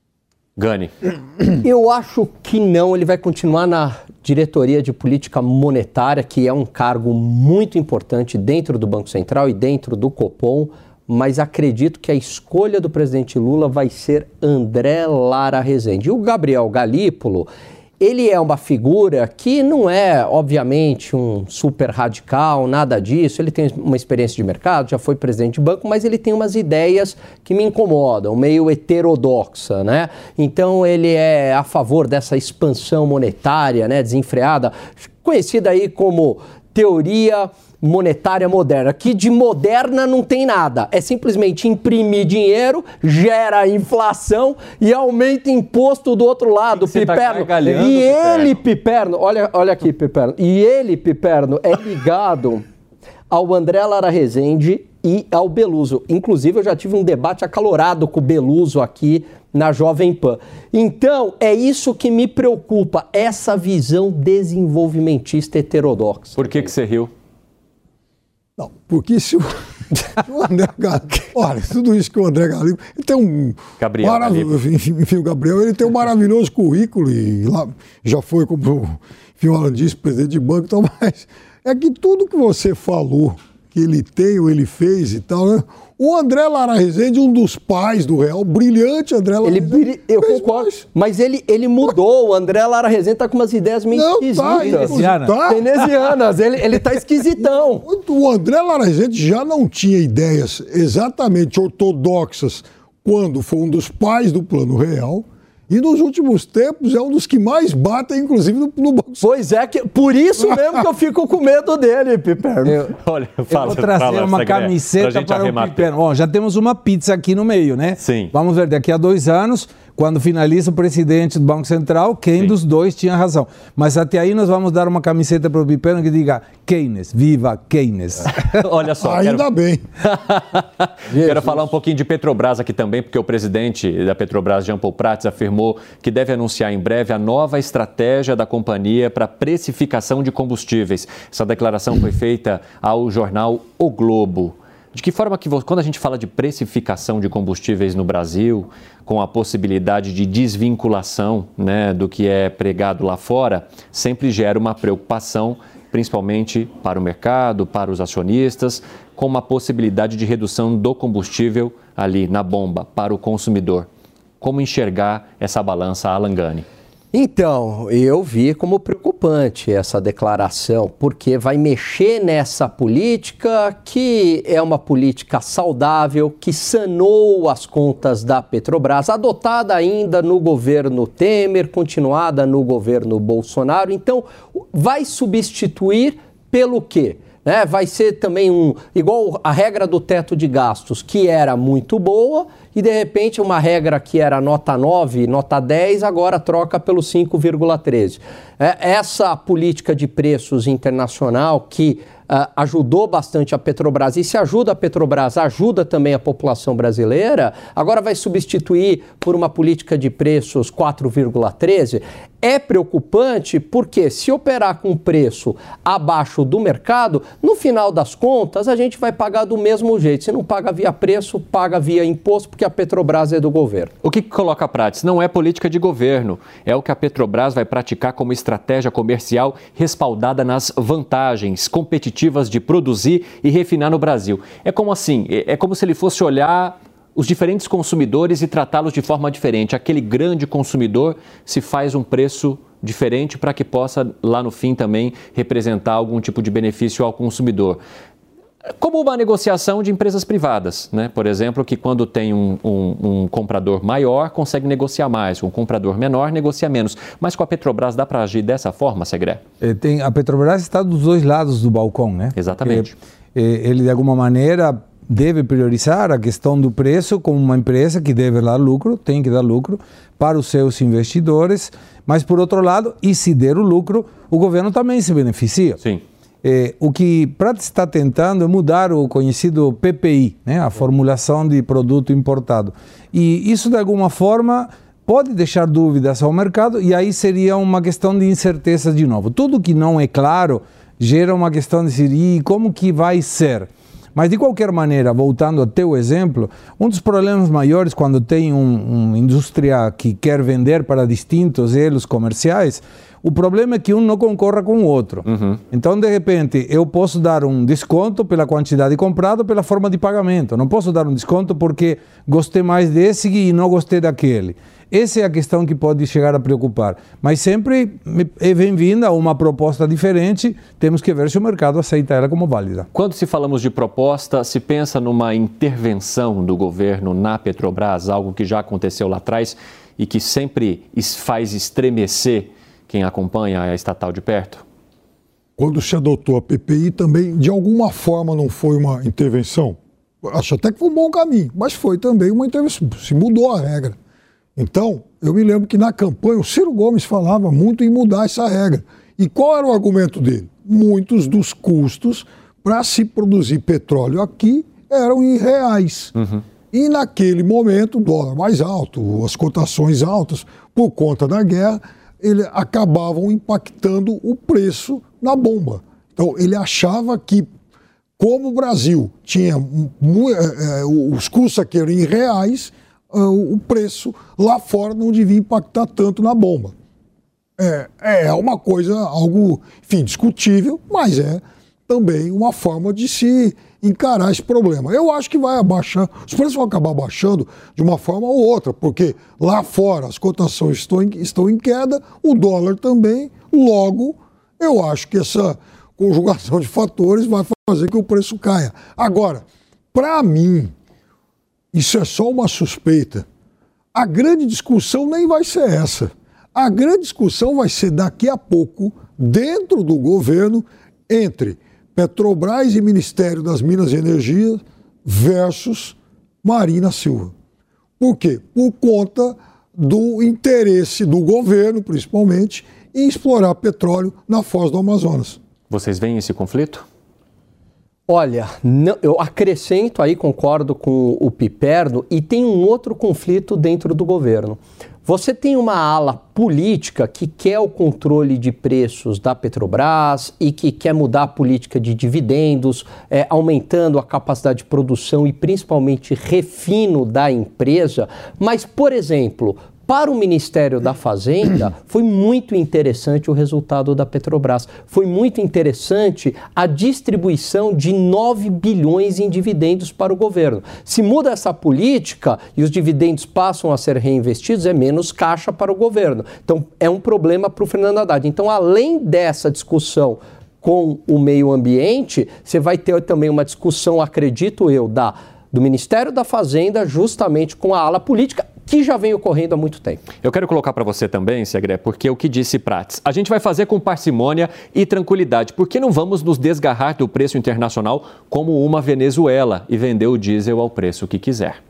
Gani. Eu acho que não, ele vai continuar na diretoria de política monetária, que é um cargo muito importante dentro do Banco Central e dentro do Copom, mas acredito que a escolha do presidente Lula vai ser André Lara Rezende. E o Gabriel Galípolo, ele é uma figura que não é, obviamente, um super radical, nada disso. Ele tem uma experiência de mercado, já foi presidente de banco, mas ele tem umas ideias que me incomodam, meio heterodoxa, né? Então ele é a favor dessa expansão monetária, né, desenfreada, conhecida aí como teoria monetária moderna, que de moderna não tem nada, é simplesmente imprimir dinheiro, gera inflação e aumenta imposto do outro lado, Piperno. Tá e ele, Piperno, olha, olha aqui, Piperno, e ele, Piperno, é ligado ao André Lara Rezende e ao Beluso. Inclusive, eu já tive um debate acalorado com o Beluso aqui na Jovem Pan. Então, é isso que me preocupa, essa visão desenvolvimentista heterodoxa. Por que que você riu? Não, porque se o, se o André Galípolo... Olha, tudo isso que o André Galípolo... Ele tem um... Gabriel maravilhoso, enfim, enfim, o Gabriel, ele tem um maravilhoso currículo e lá já foi, como enfim, o Alan disse, presidente de banco e tal, mas é que tudo que você falou que ele tem ou ele fez e tal, né? O André Lara Rezende, um dos pais do Real, brilhante André Lara ele, Rezende. Eu concordo, mais. mas ele, ele mudou. O André Lara Rezende tá com umas ideias meio não, esquisitas. Tá, tá. Venezianas. Ele, ele tá esquisitão. O André Lara Rezende já não tinha ideias exatamente ortodoxas quando foi um dos pais do Plano Real. E nos últimos tempos é um dos que mais batem, inclusive, no, no Banco Central. Pois é, que, por isso mesmo que eu fico com medo dele, Piperno. Eu, Olha, fala, eu vou trazer fala, uma camiseta para o Piperno. Bom, já temos uma pizza aqui no meio, né? Sim. Vamos ver, daqui a dois anos, quando finaliza o presidente do Banco Central, quem Sim. dos dois tinha razão. Mas até aí nós vamos dar uma camiseta para o Piperno que diga Keynes, viva Keynes. Olha só. Ainda quero... bem. Quero falar um pouquinho de Petrobras aqui também, porque o presidente da Petrobras, Jean Paul Prats, afirmou que deve anunciar em breve a nova estratégia da companhia para precificação de combustíveis. Essa declaração foi feita ao jornal O Globo. De que forma que, quando a gente fala de precificação de combustíveis no Brasil, com a possibilidade de desvinculação, né, do que é pregado lá fora, sempre gera uma preocupação, principalmente para o mercado, para os acionistas, com uma possibilidade de redução do combustível ali na bomba para o consumidor. Como enxergar essa balança, Alan Gani? Então, eu vi como preocupante essa declaração, porque vai mexer nessa política que é uma política saudável, que sanou as contas da Petrobras, adotada ainda no governo Temer, continuada no governo Bolsonaro. Então, vai substituir pelo quê? Né? Vai ser também um, igual a regra do teto de gastos, que era muito boa, e de repente uma regra que era nota nove, nota dez, agora troca pelo cinco vírgula treze. É, essa política de preços internacional que uh, ajudou bastante a Petrobras, e se ajuda a Petrobras, ajuda também a população brasileira, agora vai substituir por uma política de preços quatro vírgula treze. É preocupante porque se operar com preço abaixo do mercado, no final das contas a gente vai pagar do mesmo jeito. Se não paga via preço, paga via imposto, porque a Petrobras é do governo. O que coloca Prats? Não é política de governo, é o que a Petrobras vai praticar como estratégia comercial respaldada nas vantagens competitivas de produzir e refinar no Brasil. É como assim, é como se ele fosse olhar os diferentes consumidores e tratá-los de forma diferente. Aquele grande consumidor se faz um preço diferente para que possa, lá no fim, também representar algum tipo de benefício ao consumidor. Como uma negociação de empresas privadas, né? Por exemplo, que quando tem um, um, um comprador maior, consegue negociar mais, um comprador menor negocia menos. Mas com a Petrobras dá para agir dessa forma, Segré? É, tem, a Petrobras está dos dois lados do balcão, né? Exatamente. Porque, é, ele, de alguma maneira, deve priorizar a questão do preço como uma empresa que deve dar lucro, tem que dar lucro para os seus investidores, mas, por outro lado, e se der o lucro, o governo também se beneficia. Sim. É, o que Prats está tentando é mudar o conhecido P P I, né, a formulação de produto importado. E isso, de alguma forma, pode deixar dúvidas ao mercado e aí seria uma questão de incerteza de novo. Tudo que não é claro gera uma questão de dizer, e como que vai ser? Mas, de qualquer maneira, voltando ao teu exemplo, um dos problemas maiores quando tem um, uma indústria que quer vender para distintos elos comerciais, o problema é que um não concorra com o outro. Uhum. Então, de repente, eu posso dar um desconto pela quantidade comprada, pela forma de pagamento. Não posso dar um desconto porque gostei mais desse e não gostei daquele. Essa é a questão que pode chegar a preocupar. Mas sempre é bem-vinda uma proposta diferente, temos que ver se o mercado aceita ela como válida. Quando se falamos de proposta, se pensa numa intervenção do governo na Petrobras, algo que já aconteceu lá atrás e que sempre faz estremecer quem acompanha a estatal de perto? Quando se adotou a P P I também, de alguma forma, não foi uma intervenção? Acho até que foi um bom caminho, mas foi também uma intervenção, se mudou a regra. Então, eu me lembro que na campanha o Ciro Gomes falava muito em mudar essa regra. E qual era o argumento dele? Muitos dos custos para se produzir petróleo aqui eram em reais. Uhum. E naquele momento, o dólar mais alto, as cotações altas, por conta da guerra, ele acabavam impactando o preço na bomba. Então, ele achava que, como o Brasil tinha é, os custos aqui eram em reais, o preço lá fora não devia impactar tanto na bomba. É, é uma coisa, algo, enfim, discutível, mas é também uma forma de se encarar esse problema. Eu acho que vai abaixar, os preços vão acabar baixando de uma forma ou outra, porque lá fora as cotações estão em, estão em queda, o dólar também, logo eu acho que essa conjugação de fatores vai fazer que o preço caia. Agora, para mim, isso é só uma suspeita. A grande discussão nem vai ser essa. A grande discussão vai ser daqui a pouco, dentro do governo, entre Petrobras e Ministério das Minas e Energia versus Marina Silva. Por quê? Por conta do interesse do governo, principalmente, em explorar petróleo na foz do Amazonas. Vocês veem esse conflito? Olha, não, eu acrescento aí, concordo com o Piperno, e tem um outro conflito dentro do governo. Você tem uma ala política que quer o controle de preços da Petrobras e que quer mudar a política de dividendos, é, aumentando a capacidade de produção e principalmente refino da empresa. Mas, por exemplo, para o Ministério da Fazenda, foi muito interessante o resultado da Petrobras. Foi muito interessante a distribuição de nove bilhões em dividendos para o governo. Se muda essa política e os dividendos passam a ser reinvestidos, é menos caixa para o governo. Então, é um problema para o Fernando Haddad. Então, além dessa discussão com o meio ambiente, você vai ter também uma discussão, acredito eu, da, do Ministério da Fazenda justamente com a ala política, que já vem ocorrendo há muito tempo. Eu quero colocar para você também, Segré, porque o que disse Prates, a gente vai fazer com parcimônia e tranquilidade, porque não vamos nos desgarrar do preço internacional como uma Venezuela e vender o diesel ao preço que quiser.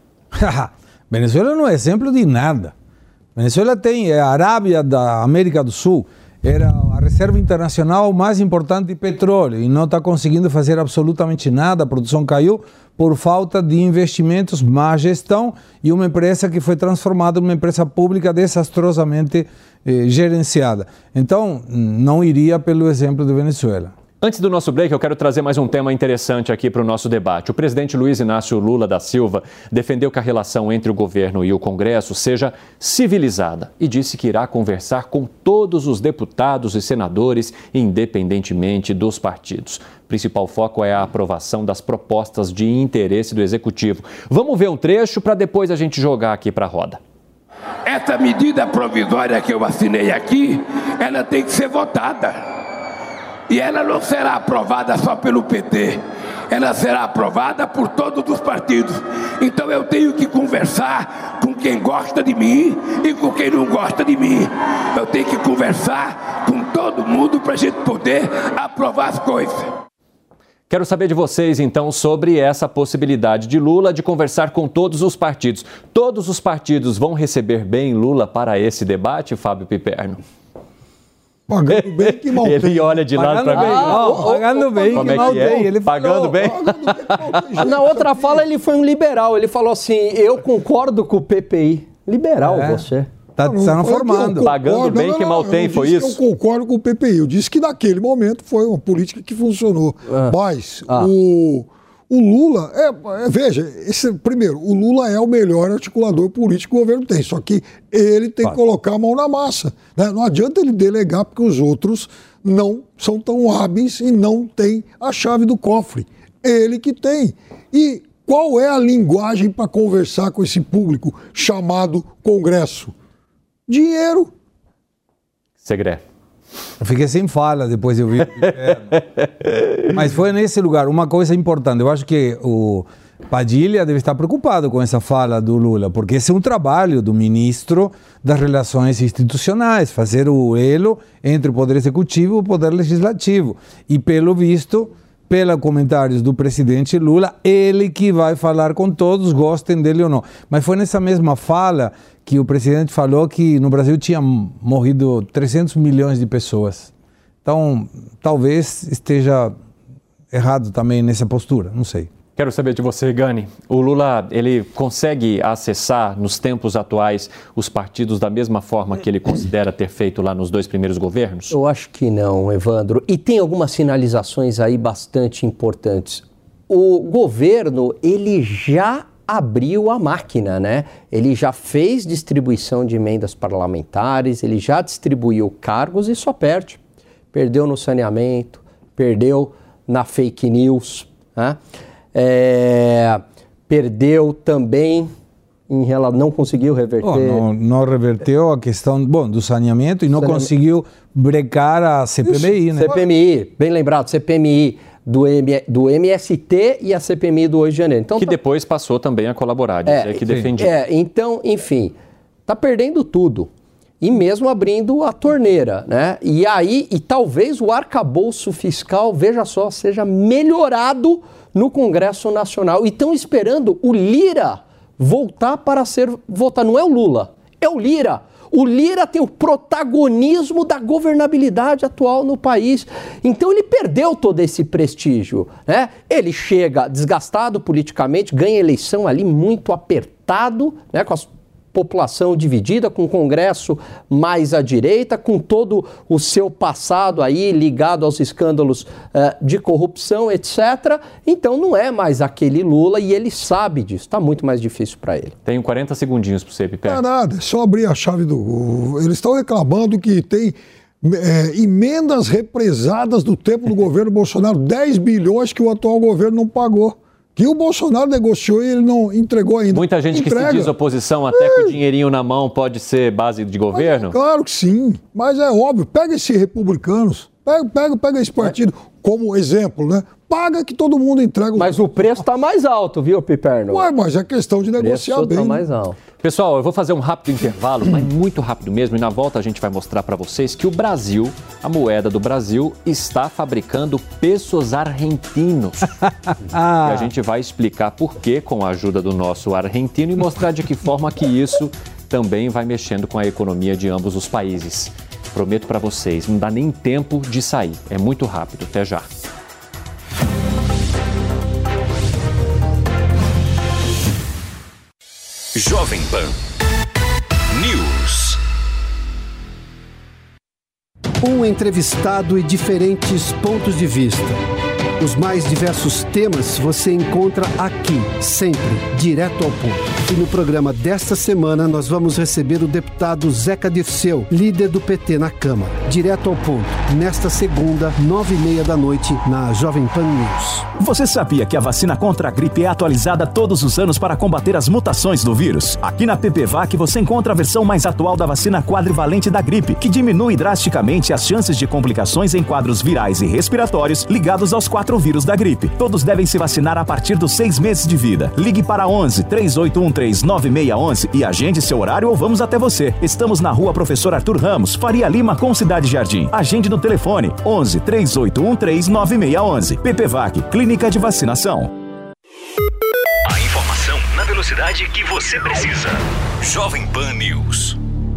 Venezuela não é exemplo de nada. Venezuela tem é a Arábia da América do Sul, era a reserva internacional mais importante de petróleo e não está conseguindo fazer absolutamente nada, a produção caiu por falta de investimentos, má gestão e uma empresa que foi transformada numa empresa pública desastrosamente eh, gerenciada. Então, não iria pelo exemplo de Venezuela. Antes do nosso break, eu quero trazer mais um tema interessante aqui para o nosso debate. O presidente Luiz Inácio Lula da Silva defendeu que a relação entre o governo e o Congresso seja civilizada e disse que irá conversar com todos os deputados e senadores, independentemente dos partidos. O principal foco é a aprovação das propostas de interesse do Executivo. Vamos ver um trecho para depois a gente jogar aqui para a roda. Essa medida provisória que eu assinei aqui, ela tem que ser votada. E ela não será aprovada só pelo P T, ela será aprovada por todos os partidos. Então eu tenho que conversar com quem gosta de mim e com quem não gosta de mim. Eu tenho que conversar com todo mundo para a gente poder aprovar as coisas. Quero saber de vocês, então, sobre essa possibilidade de Lula de conversar com todos os partidos. Todos os partidos vão receber bem Lula para esse debate, Fábio Piperno? Pagando bem que mal tem. Ele olha de lado para mim. Ah, oh, oh, pagando bem Como que é mal que é? tem. Ele Pagando falou, bem? Na outra fala, ele foi um liberal. Ele falou assim, eu concordo com o P P I. Liberal, É. você. Está se transformando. Pagando bem que mal tem, foi isso? Eu concordo com o P P I. Eu disse que naquele momento foi uma política que funcionou. Ah. Mas Ah. o, o Lula, é, é, veja, esse, primeiro, o Lula é o melhor articulador político que o governo tem. Só que ele tem que colocar a mão na massa. Né? Não adianta ele delegar porque os outros não são tão hábeis e não têm a chave do cofre. Ele que tem. E qual é a linguagem para conversar com esse público chamado Congresso? Dinheiro. Segré. Eu fiquei sem fala depois de ouvir. Mas foi nesse lugar. Uma coisa importante, eu acho que o Padilha deve estar preocupado com essa fala do Lula, porque esse é um trabalho do ministro das Relações Institucionais, fazer o elo entre o Poder Executivo e o Poder Legislativo. E pelo visto, pelos comentários do presidente Lula, ele que vai falar com todos, gostem dele ou não. Mas foi nessa mesma fala que o presidente falou que no Brasil tinha morrido trezentos milhões de pessoas. Então, talvez esteja errado também nessa postura, não sei. Quero saber de você, Gani. O Lula, ele consegue acessar, nos tempos atuais, os partidos da mesma forma que ele considera ter feito lá nos dois primeiros governos? Eu acho que não, Evandro. E tem algumas sinalizações aí bastante importantes. O governo, ele já abriu a máquina, né? Ele já fez distribuição de emendas parlamentares, ele já distribuiu cargos e só perde. Perdeu no saneamento, perdeu na fake news, né? É, perdeu também, em relação, não conseguiu reverter. Oh, não, não reverteu a questão bom, do saneamento e não Saneamento. conseguiu brecar a C P M I, Isso, né? C P M I, bem lembrado, C P M I do, M, do M S T e a C P M I do oito de janeiro. Então, que tá, depois passou também a colaborar, dizer é, que defendia. É, então, enfim, tá perdendo tudo. E mesmo abrindo a torneira, né? E aí, e talvez o arcabouço fiscal, veja só, seja melhorado no Congresso Nacional. E estão esperando o Lira voltar para ser votar. Não é o Lula, é o Lira. O Lira tem o protagonismo da governabilidade atual no país. Então ele perdeu todo esse prestígio, né? Ele chega desgastado politicamente, ganha eleição ali muito apertado, né? Com a população dividida, com o Congresso mais à direita, com todo o seu passado aí ligado aos escândalos uh, de corrupção, etcétera. Então não é mais aquele Lula e ele sabe disso. Está muito mais difícil para ele. Tenho quarenta segundinhos para você, Piper. Não é nada, é só abrir a chave do... Eles estão reclamando que tem é, emendas represadas do tempo do governo Bolsonaro, dez bilhões que o atual governo não pagou. Que o Bolsonaro negociou e ele não entregou ainda. Muita gente Entrega. que se diz oposição, até é. com o dinheirinho na mão, pode ser base de governo? É, claro que sim, mas é óbvio. Pega esses republicanos, pega, pega, pega esse partido é. como exemplo, né? Paga que todo mundo entrega. Mas o preço está mais alto, viu, Piperno? Ué, mas é questão de negociar bem. O preço está né? mais alto. Pessoal, eu vou fazer um rápido intervalo, mas muito rápido mesmo, e na volta a gente vai mostrar para vocês que o Brasil, a moeda do Brasil, está fabricando pesos argentinos. E a gente vai explicar por quê com a ajuda do nosso argentino e mostrar de que forma que isso também vai mexendo com a economia de ambos os países. Prometo para vocês, não dá nem tempo de sair, é muito rápido. Até já. Jovem Pan News. Um entrevistado e diferentes pontos de vista. Os mais diversos temas você encontra aqui, sempre, direto ao ponto. E no programa desta semana nós vamos receber o deputado Zeca Dirceu, líder do P T na Câmara. Direto ao ponto, nesta segunda, nove e meia da noite, na Jovem Pan News. Você sabia que a vacina contra a gripe é atualizada todos os anos para combater as mutações do vírus? Aqui na P P V A C você encontra a versão mais atual da vacina quadrivalente da gripe, que diminui drasticamente as chances de complicações em quadros virais e respiratórios ligados aos quatro vírus da gripe. Todos devem se vacinar a partir dos seis meses de vida. Ligue para onze, três oito um três, nove seis um um e agende seu horário ou vamos até você. Estamos na rua Professor Arthur Ramos, Faria Lima com Cidade Jardim. Agende no telefone onze, três oito um três, nove seis um um. P P V A C, Clínica de Vacinação. A informação na velocidade que você precisa. Jovem Pan News.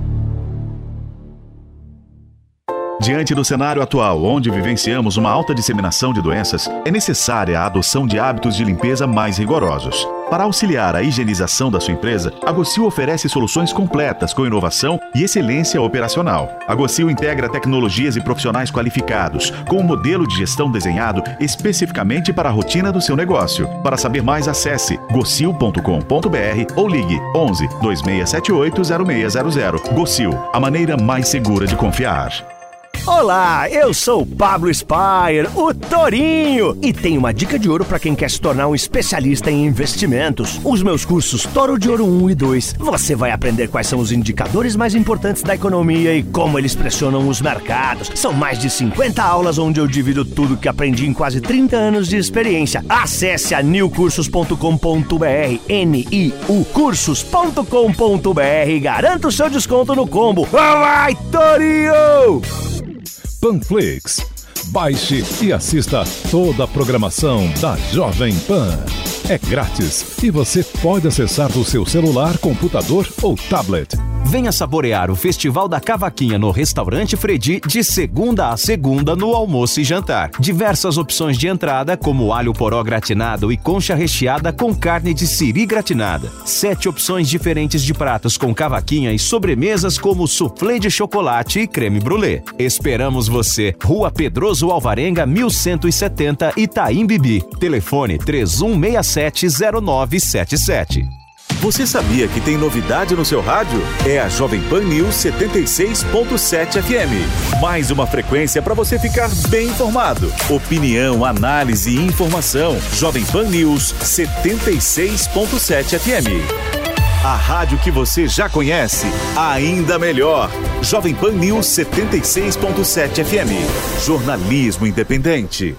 Diante do cenário atual, onde vivenciamos uma alta disseminação de doenças, é necessária a adoção de hábitos de limpeza mais rigorosos. Para auxiliar a higienização da sua empresa, a Gocil oferece soluções completas com inovação e excelência operacional. A Gocil integra tecnologias e profissionais qualificados, com um modelo de gestão desenhado especificamente para a rotina do seu negócio. Para saber mais, acesse gocil ponto com ponto b r ou ligue onze, dois seis sete oito, zero seis zero zero. Gocil, a maneira mais segura de confiar. Olá, eu sou o Pablo Spire, o Torinho, e tenho uma dica de ouro para quem quer se tornar um especialista em investimentos. Os meus cursos Toro de Ouro um e dois. Você vai aprender quais são os indicadores mais importantes da economia e como eles pressionam os mercados. São mais de cinquenta aulas onde eu divido tudo que aprendi em quase trinta anos de experiência. Acesse a new cursos ponto com ponto b r, N I U cursos ponto com ponto b r e garanta o seu desconto no combo. Vai, Torinho! Panflix. Baixe e assista toda a programação da Jovem Pan. É grátis e você pode acessar do seu celular, computador ou tablet. Venha saborear o Festival da Cavaquinha no Restaurante Fredi de segunda a segunda no almoço e jantar. Diversas opções de entrada, como alho poró gratinado e concha recheada com carne de siri gratinada. Sete opções diferentes de pratos com cavaquinha e sobremesas como soufflé de chocolate e creme brulee. Esperamos você. Rua Pedroso Alvarenga, mil cento e setenta, Itaim Bibi. Telefone três um seis sete, zero nove sete sete. Você sabia que tem novidade no seu rádio? É a Jovem Pan News setenta e seis ponto sete F M. Mais uma frequência para você ficar bem informado. Opinião, análise e informação. Jovem Pan News setenta e seis ponto sete F M. A rádio que você já conhece, ainda melhor. Jovem Pan News setenta e seis ponto sete F M. Jornalismo independente.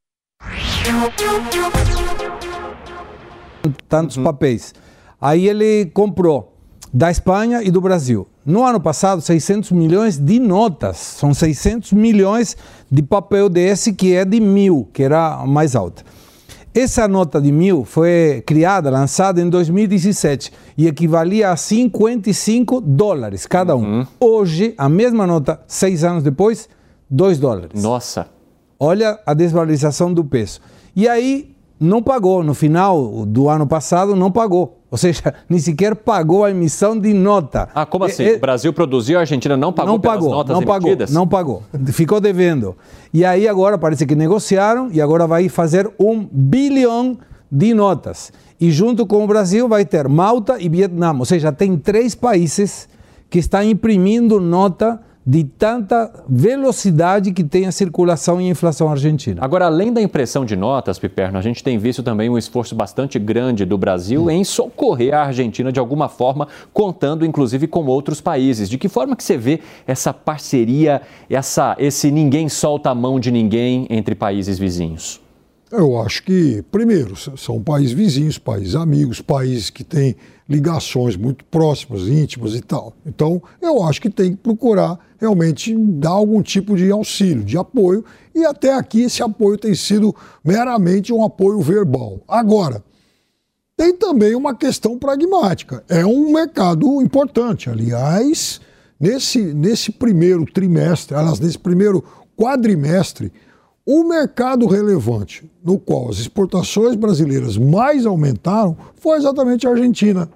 Tantos papéis. Aí ele comprou da Espanha e do Brasil. No ano passado, seiscentos milhões de notas. São seiscentos milhões de papel desse que é de mil, que era a mais alta. Essa nota de mil foi criada, lançada em dois mil e dezessete e equivalia a cinquenta e cinco dólares cada um. Uhum. Hoje, a mesma nota, seis anos depois, dois dólares. Nossa! Olha a desvalorização do peso. E aí, não pagou. No final do ano passado, não pagou. Ou seja, nem sequer pagou a emissão de nota. Ah, como assim? É, é... O Brasil produziu, a Argentina não pagou não pelas pagou, notas não emitidas? Pagou, não pagou. Ficou devendo. E aí agora parece que negociaram e agora vai fazer um bilhão de notas. E junto com o Brasil vai ter Malta e Vietnã. Ou seja, tem três países que estão imprimindo nota de tanta velocidade que tem a circulação e a inflação argentina. Agora, além da impressão de notas, Piperno, a gente tem visto também um esforço bastante grande do Brasil hum. em socorrer a Argentina de alguma forma, contando inclusive com outros países. De que forma que você vê essa parceria, essa, esse ninguém solta a mão de ninguém entre países vizinhos? Eu acho que, primeiro, são países vizinhos, países amigos, países que têm ligações muito próximas, íntimas e tal. Então, eu acho que tem que procurar realmente dar algum tipo de auxílio, de apoio, e até aqui esse apoio tem sido meramente um apoio verbal. Agora, tem também uma questão pragmática. É um mercado importante. Aliás, nesse, nesse primeiro trimestre, aliás, nesse primeiro quadrimestre, o mercado relevante no qual as exportações brasileiras mais aumentaram foi exatamente a Argentina.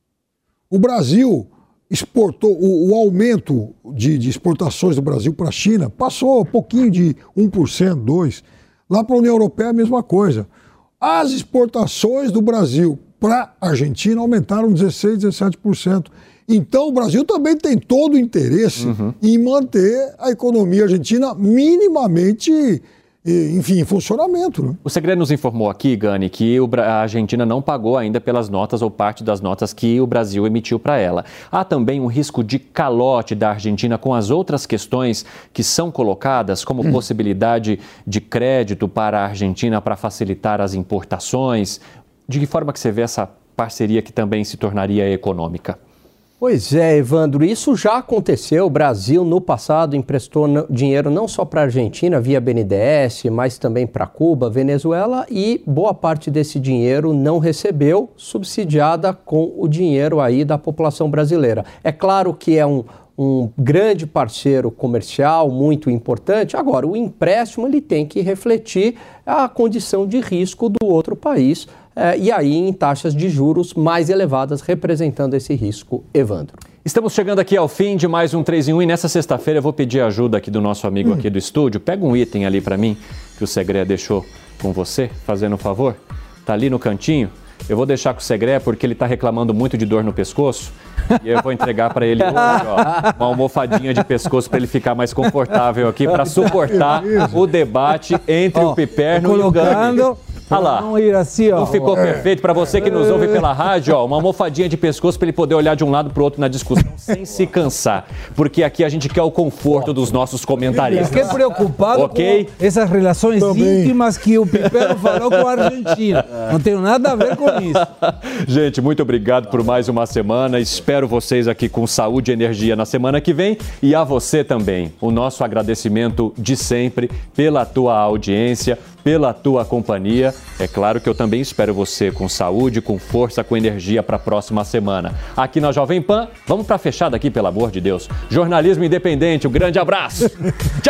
O Brasil exportou, o, o aumento de, de exportações do Brasil para a China passou um pouquinho de um por cento, dois por cento. Lá para a União Europeia a mesma coisa. As exportações do Brasil para a Argentina aumentaram dezesseis, dezessete por cento. Então o Brasil também tem todo o interesse uhum. em manter a economia argentina minimamente, enfim, em funcionamento. Né? O Segredo nos informou aqui, Gani, que a Argentina não pagou ainda pelas notas ou parte das notas que o Brasil emitiu para ela. Há também um risco de calote da Argentina com as outras questões que são colocadas, como hum. possibilidade de crédito para a Argentina para facilitar as importações. De que forma que você vê essa parceria que também se tornaria econômica? Pois é, Evandro, isso já aconteceu. O Brasil, no passado, emprestou dinheiro não só para a Argentina, via B N D E S, mas também para Cuba, Venezuela, e boa parte desse dinheiro não recebeu, subsidiada com o dinheiro aí da população brasileira. É claro que é um, um grande parceiro comercial, muito importante. Agora, o empréstimo ele tem que refletir a condição de risco do outro país, É, e aí em taxas de juros mais elevadas, representando esse risco, Evandro. Estamos chegando aqui ao fim de mais um três em um e nessa sexta-feira eu vou pedir ajuda aqui do nosso amigo hum. aqui do estúdio. Pega um item ali para mim, que o Segré deixou com você, fazendo um favor. Tá ali no cantinho. Eu vou deixar com o Segré porque ele está reclamando muito de dor no pescoço. E eu vou entregar para ele hoje, ó, uma almofadinha de pescoço para ele ficar mais confortável aqui, para suportar o debate entre ó, o Piperno e o Gani. Olha lá, não, ir assim, ó. não ficou é. perfeito? Para você que nos ouve pela rádio, ó, uma almofadinha de pescoço para ele poder olhar de um lado para o outro na discussão sem se cansar. Porque aqui a gente quer o conforto dos nossos comentaristas. Fiquei preocupado okay? com essas relações Também. íntimas que o Piperno falou com a Argentina. Não tenho nada a ver com isso. Gente, muito obrigado por mais uma semana. Espero vocês aqui com saúde e energia na semana que vem. E a você também, o nosso agradecimento de sempre pela tua audiência, pela tua companhia. É claro que eu também espero você com saúde, com força, com energia para a próxima semana. Aqui na Jovem Pan, vamos para a fechada aqui, pelo amor de Deus. Jornalismo independente, um grande abraço. Tchau.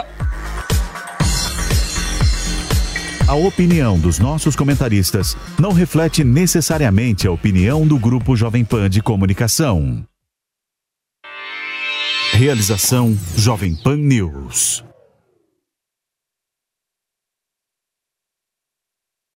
A opinião dos nossos comentaristas não reflete necessariamente a opinião do Grupo Jovem Pan de Comunicação. Realização Jovem Pan News.